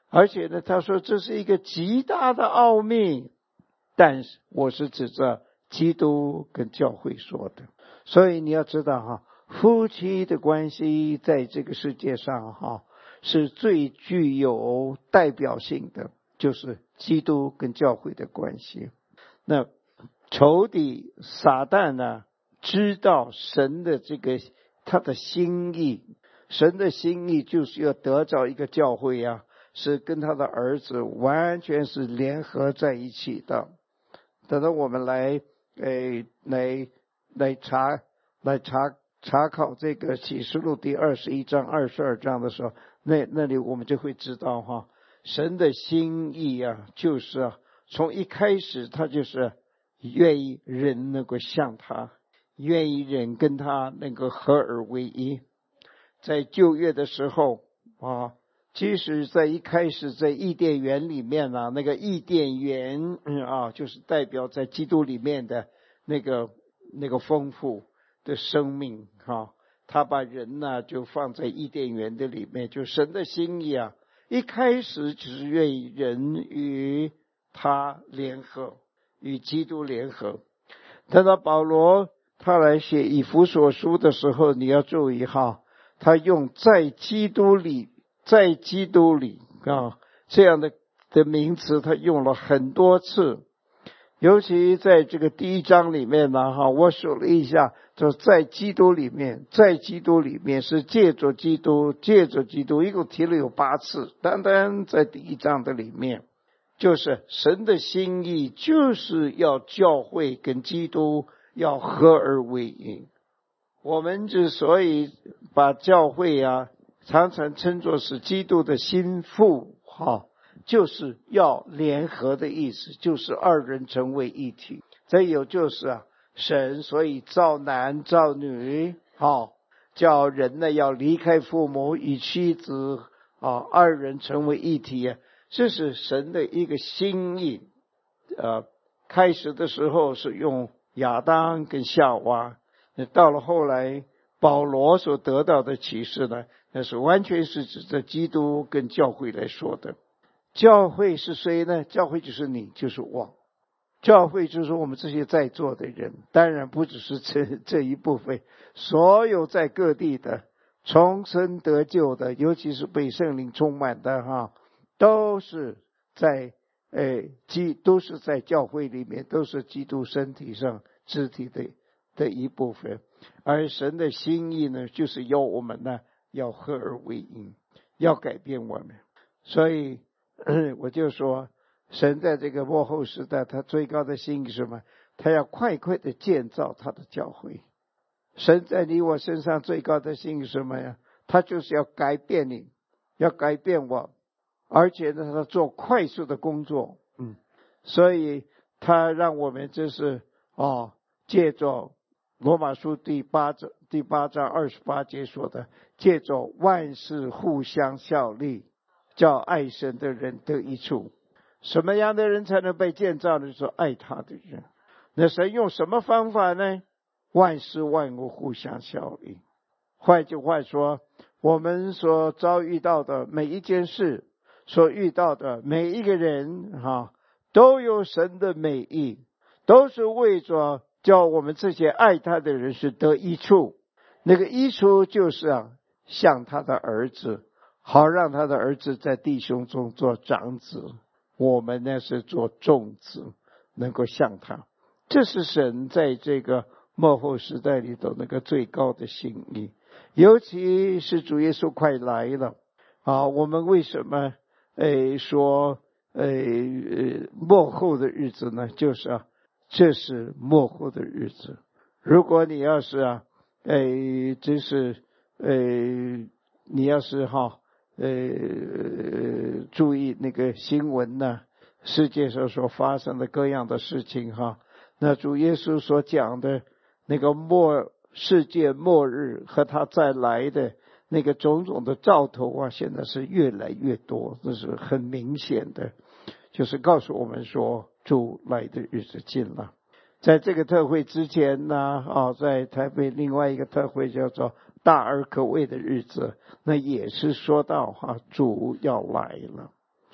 而且呢，他说这是一个极大的奥秘，但是我是指着基督跟教会说的。所以你要知道哈，夫妻的关系在这个世界上哈，是最具有代表性的，就是基督跟教会的关系。那仇敌撒旦呢，知道神的这个他的心意，神的心意就是要得着一个教会啊，是跟他的儿子完全是联合在一起的。等到我们来诶来来查来查查考这个启示录第二十一章二十二章的时候，那那里我们就会知道哈，神的心意啊，就是啊，从一开始他就是愿意人能够像他，愿意人跟他能够合而为一。在旧约的时候啊，即使在一开始在伊甸园里面啊，那个伊甸园、嗯、啊，就是代表在基督里面的那个那个丰富的生命啊，他把人呢、啊、就放在伊甸园的里面，就神的心意啊，一开始只是愿意人与他联合，与基督联合。等到保罗他来写以弗所书的时候，你要注意哈，他用在基督里，在基督里啊这样的的名词，他用了很多次。尤其在这个第一章里面呢，哈，我数了一下，就是在基督里面，在基督里面是借着基督，借着基督，一共提了有八次。单单在第一章的里面，就是神的心意，就是要教会跟基督要合而为一。我们之所以把教会啊常常称作是基督的心腹哈，就是要联合的意思，就是二人成为一体。这有就是啊，神所以造男造女，好叫人呢要离开父母与妻子啊，二人成为一体啊，这是神的一个心意。呃，开始的时候是用亚当跟夏娃，到了后来保罗所得到的启示呢，那是完全是指着基督跟教会来说的。教会是谁呢？教会就是你，就是我。教会就是我们这些在座的人，当然不只是这这一部分，所有在各地的重生得救的，尤其是被圣灵充满的哈，都是在诶基都是在教会里面，都是基督身体上肢体的的一部分。而神的心意呢，就是要我们呢要合而为一，要改变我们。所以我就说，神在这个末后时代，他最高的心意是什么？他要快快的建造他的教会。神在你我身上最高的心意是什么呀？他就是要改变你，要改变我，而且呢，他做快速的工作。嗯，所以他让我们就是哦，借着罗马书第八章第八章二十八节说的，借着万事互相效力，叫爱神的人得益处。什么样的人才能被建造呢？就是爱他的人。那神用什么方法呢？万事万物互相效力。换句话说，我们所遭遇到的每一件事，所遇到的每一个人哈，都有神的美意，都是为着叫我们这些爱他的人是得益处。那个益处就是啊，像他的儿子，好让他的儿子在弟兄中做长子，我们呢是做众子，能够像他。这是神在这个末后时代里头那个最高的心意。尤其是主耶稣快来了啊，我们为什么诶说诶末后的日子呢？就是啊，这是末后的日子。如果你要是啊诶就是诶你要是哈呃注意那个新闻呢，世界上所发生的各样的事情哈，那主耶稣所讲的那个末世界末日和他再来的那个种种的兆头啊，现在是越来越多，这是很明显的，就是告诉我们说主来的日子近了。在这个特会之前呢啊，在台北另外一个特会叫做大而可畏的日子，那也是说到哈、啊、主要来了。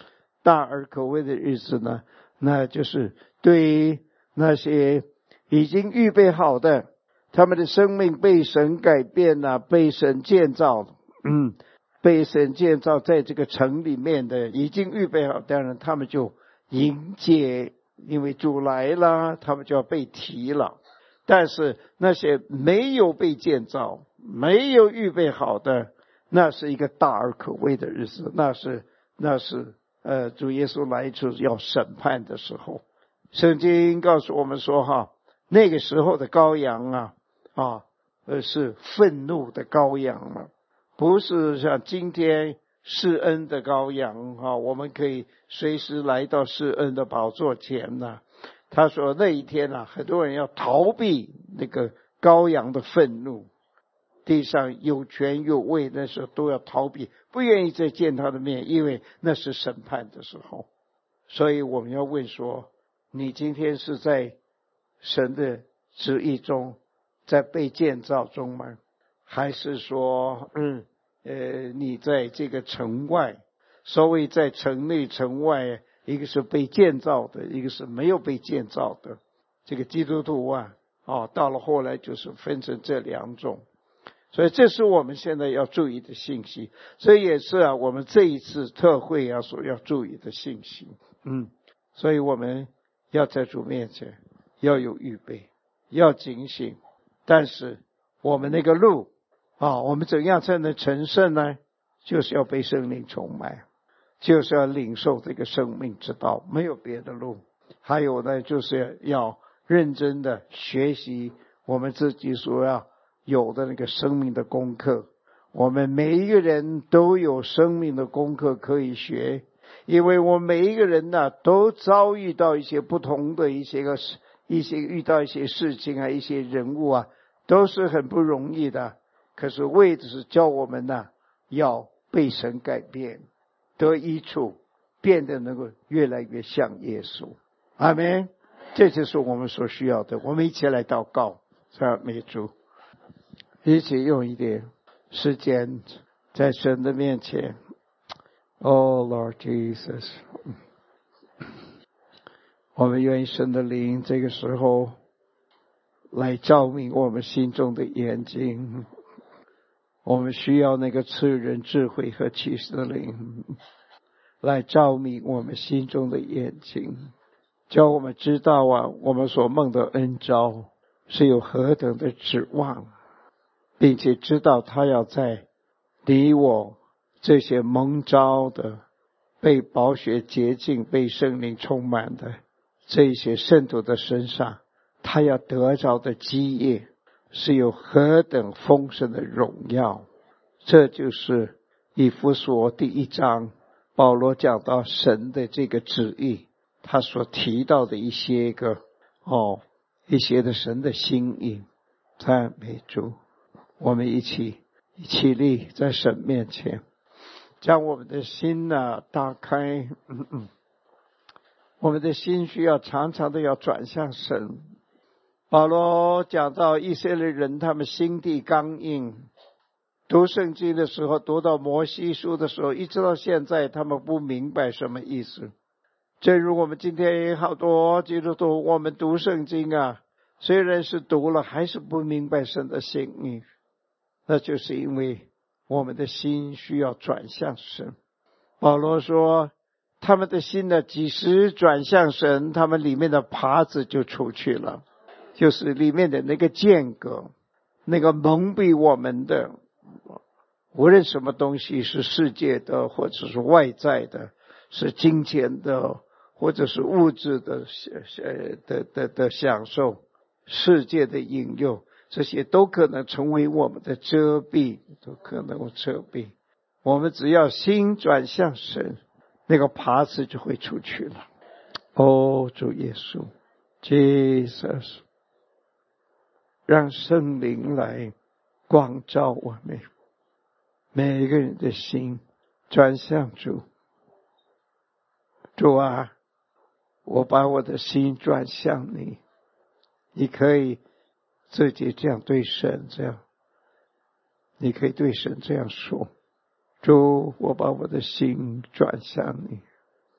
大而可畏的日子呢，那就是对于那些已经预备好的，他们的生命被神改变了，被神建造，嗯，被神建造在这个城里面的已经预备好，当然他们就迎接，因为主来了，他们就要被提了。但是那些没有被建造，没有预备好的，那是一个大而可畏的日子，那是那是呃主耶稣来主要审判的时候。圣经告诉我们说哈，那个时候的羔羊啊啊呃是愤怒的羔羊啊，不是像今天施恩的羔羊啊，我们可以随时来到施恩的宝座前呢、啊。他说那一天啊，很多人要逃避那个羔羊的愤怒，地上有权有位那时候都要逃避，不愿意再见他的面，因为那是审判的时候。所以我们要问说，你今天是在神的旨意中，在被建造中吗？还是说嗯呃你在这个城外？所谓在城内城外，一个是被建造的，一个是没有被建造的。这个基督徒啊哦，到了后来就是分成这两种。所以这是我们现在要注意的信息，所以也是啊我们这一次特会啊所要注意的信息。嗯，所以我们要在主面前要有预备，要警醒。但是我们那个路啊，我们怎样才能成圣呢？就是要被圣灵充满，就是要领受这个生命之道，没有别的路。还有呢，就是要认真的学习我们自己所要有的那个生命的功课。我们每一个人都有生命的功课可以学，因为我们每一个人呢、啊，都遭遇到一些不同的一些个一些遇到一些事情啊，一些人物啊，都是很不容易的。可是为的是教我们呢、啊，要被神改变，得益处，变得能够越来越像耶稣。阿们。这就是我们所需要的。我们一起来祷告，赞美主，一起用一点时间在神的面前。Oh Lord Jesus， 我们愿意神的灵这个时候来照明我们心中的眼睛。我们需要那个赐人智慧和启示的灵来照明我们心中的眼睛，叫我们知道啊，我们所蒙的恩召是有何等的指望，并且知道他要在你我这些蒙召的、被宝血洁净、被圣灵充满的这些圣徒的身上，他要得着的基业是有何等丰盛的荣耀。这就是以弗所第一章保罗讲到神的这个旨意，他所提到的一些个哦，一些的神的心意。赞美主，我们一起一起立在神面前，将我们的心啊打开。嗯嗯，我们的心需要常常的要转向神。保罗讲到以色列人他们心地刚硬，读圣经的时候，读到摩西书的时候，一直到现在他们不明白什么意思。正如我们今天好多基督徒，我们读圣经啊，虽然是读了，还是不明白神的心意，那就是因为我们的心需要转向神。保罗说他们的心呢，几时转向神，他们里面的耙子就出去了，就是里面的那个间隔，那个蒙蔽我们的，无论什么东西，是世界的或者是外在的，是金钱的或者是物质的的的的享受，世界的引诱，这些都可能成为我们的遮蔽，都可能遮蔽。我们只要心转向神，那个耙子就会出去了。哦，主耶稣 Jesus， 让圣灵来光照我们每一个人的心，转向主。主啊，我把我的心转向你。你可以自己这样对神，这样你可以对神这样说：主，我把我的心转向你。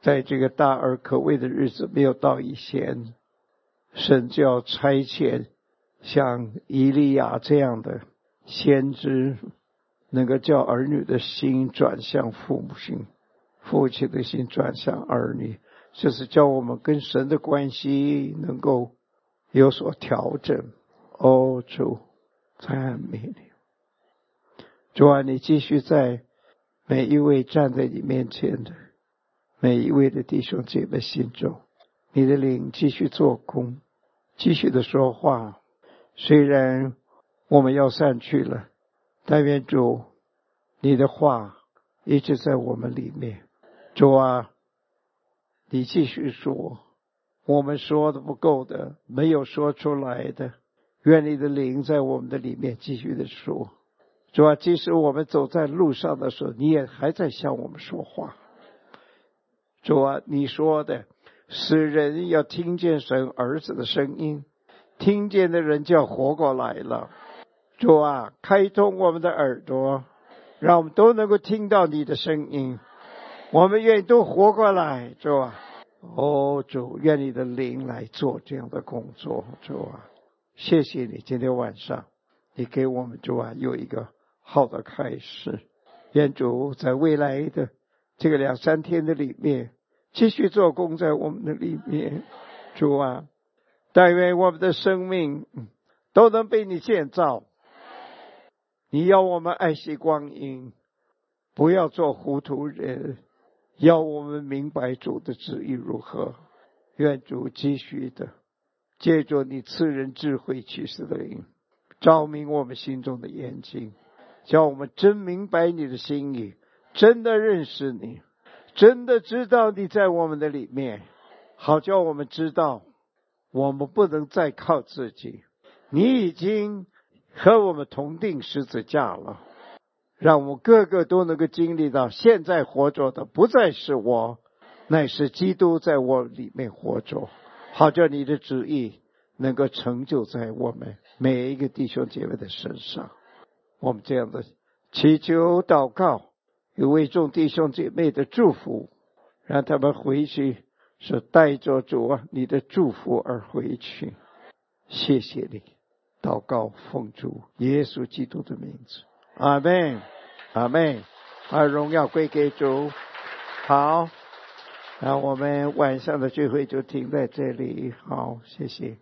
在这个大而可畏的日子没有到以前，神就要差遣像以利亚这样的先知，能够叫儿女的心转向父母心，父亲的心转向儿女，就是叫我们跟神的关系能够有所调整。哦，主，赞美你。主啊，你继续在每一位站在你面前的每一位的弟兄姐妹心中，你的灵继续做工，继续的说话。虽然我们要散去了，但愿主你的话一直在我们里面。主啊，你继续说，我们说的不够的，没有说出来的，愿你的灵在我们的里面继续的说。主啊，即使我们走在路上的时候，你也还在向我们说话。主啊，你说的使人要听见神儿子的声音，听见的人就要活过来了。主啊，开通我们的耳朵，让我们都能够听到你的声音，我们愿意都活过来。主啊，哦主，愿你的灵来做这样的工作。主啊，谢谢你今天晚上你给我们主啊有一个好的开始。愿主在未来的这个两三天的里面继续做工在我们的里面。主啊，但愿我们的生命都能被你建造。你要我们爱惜光阴，不要做糊涂人，要我们明白主的旨意如何。愿主继续的借着你赐人智慧启示的灵，照明我们心中的眼睛，叫我们真明白你的心意，真的认识你，真的知道你在我们的里面，好叫我们知道我们不能再靠自己，你已经和我们同定十字架了，让我们个个都能够经历到，现在活着的不再是我，乃是基督在我里面活着，好叫你的旨意能够成就在我们每一个弟兄姐妹的身上。我们这样的祈求祷告，有为众弟兄姐妹的祝福，让他们回去是带着主啊你的祝福而回去。谢谢你，祷告奉主耶稣基督的名字，阿们，阿们。把荣耀归给主。好，那我们晚上的聚会就停在这里。好，谢谢。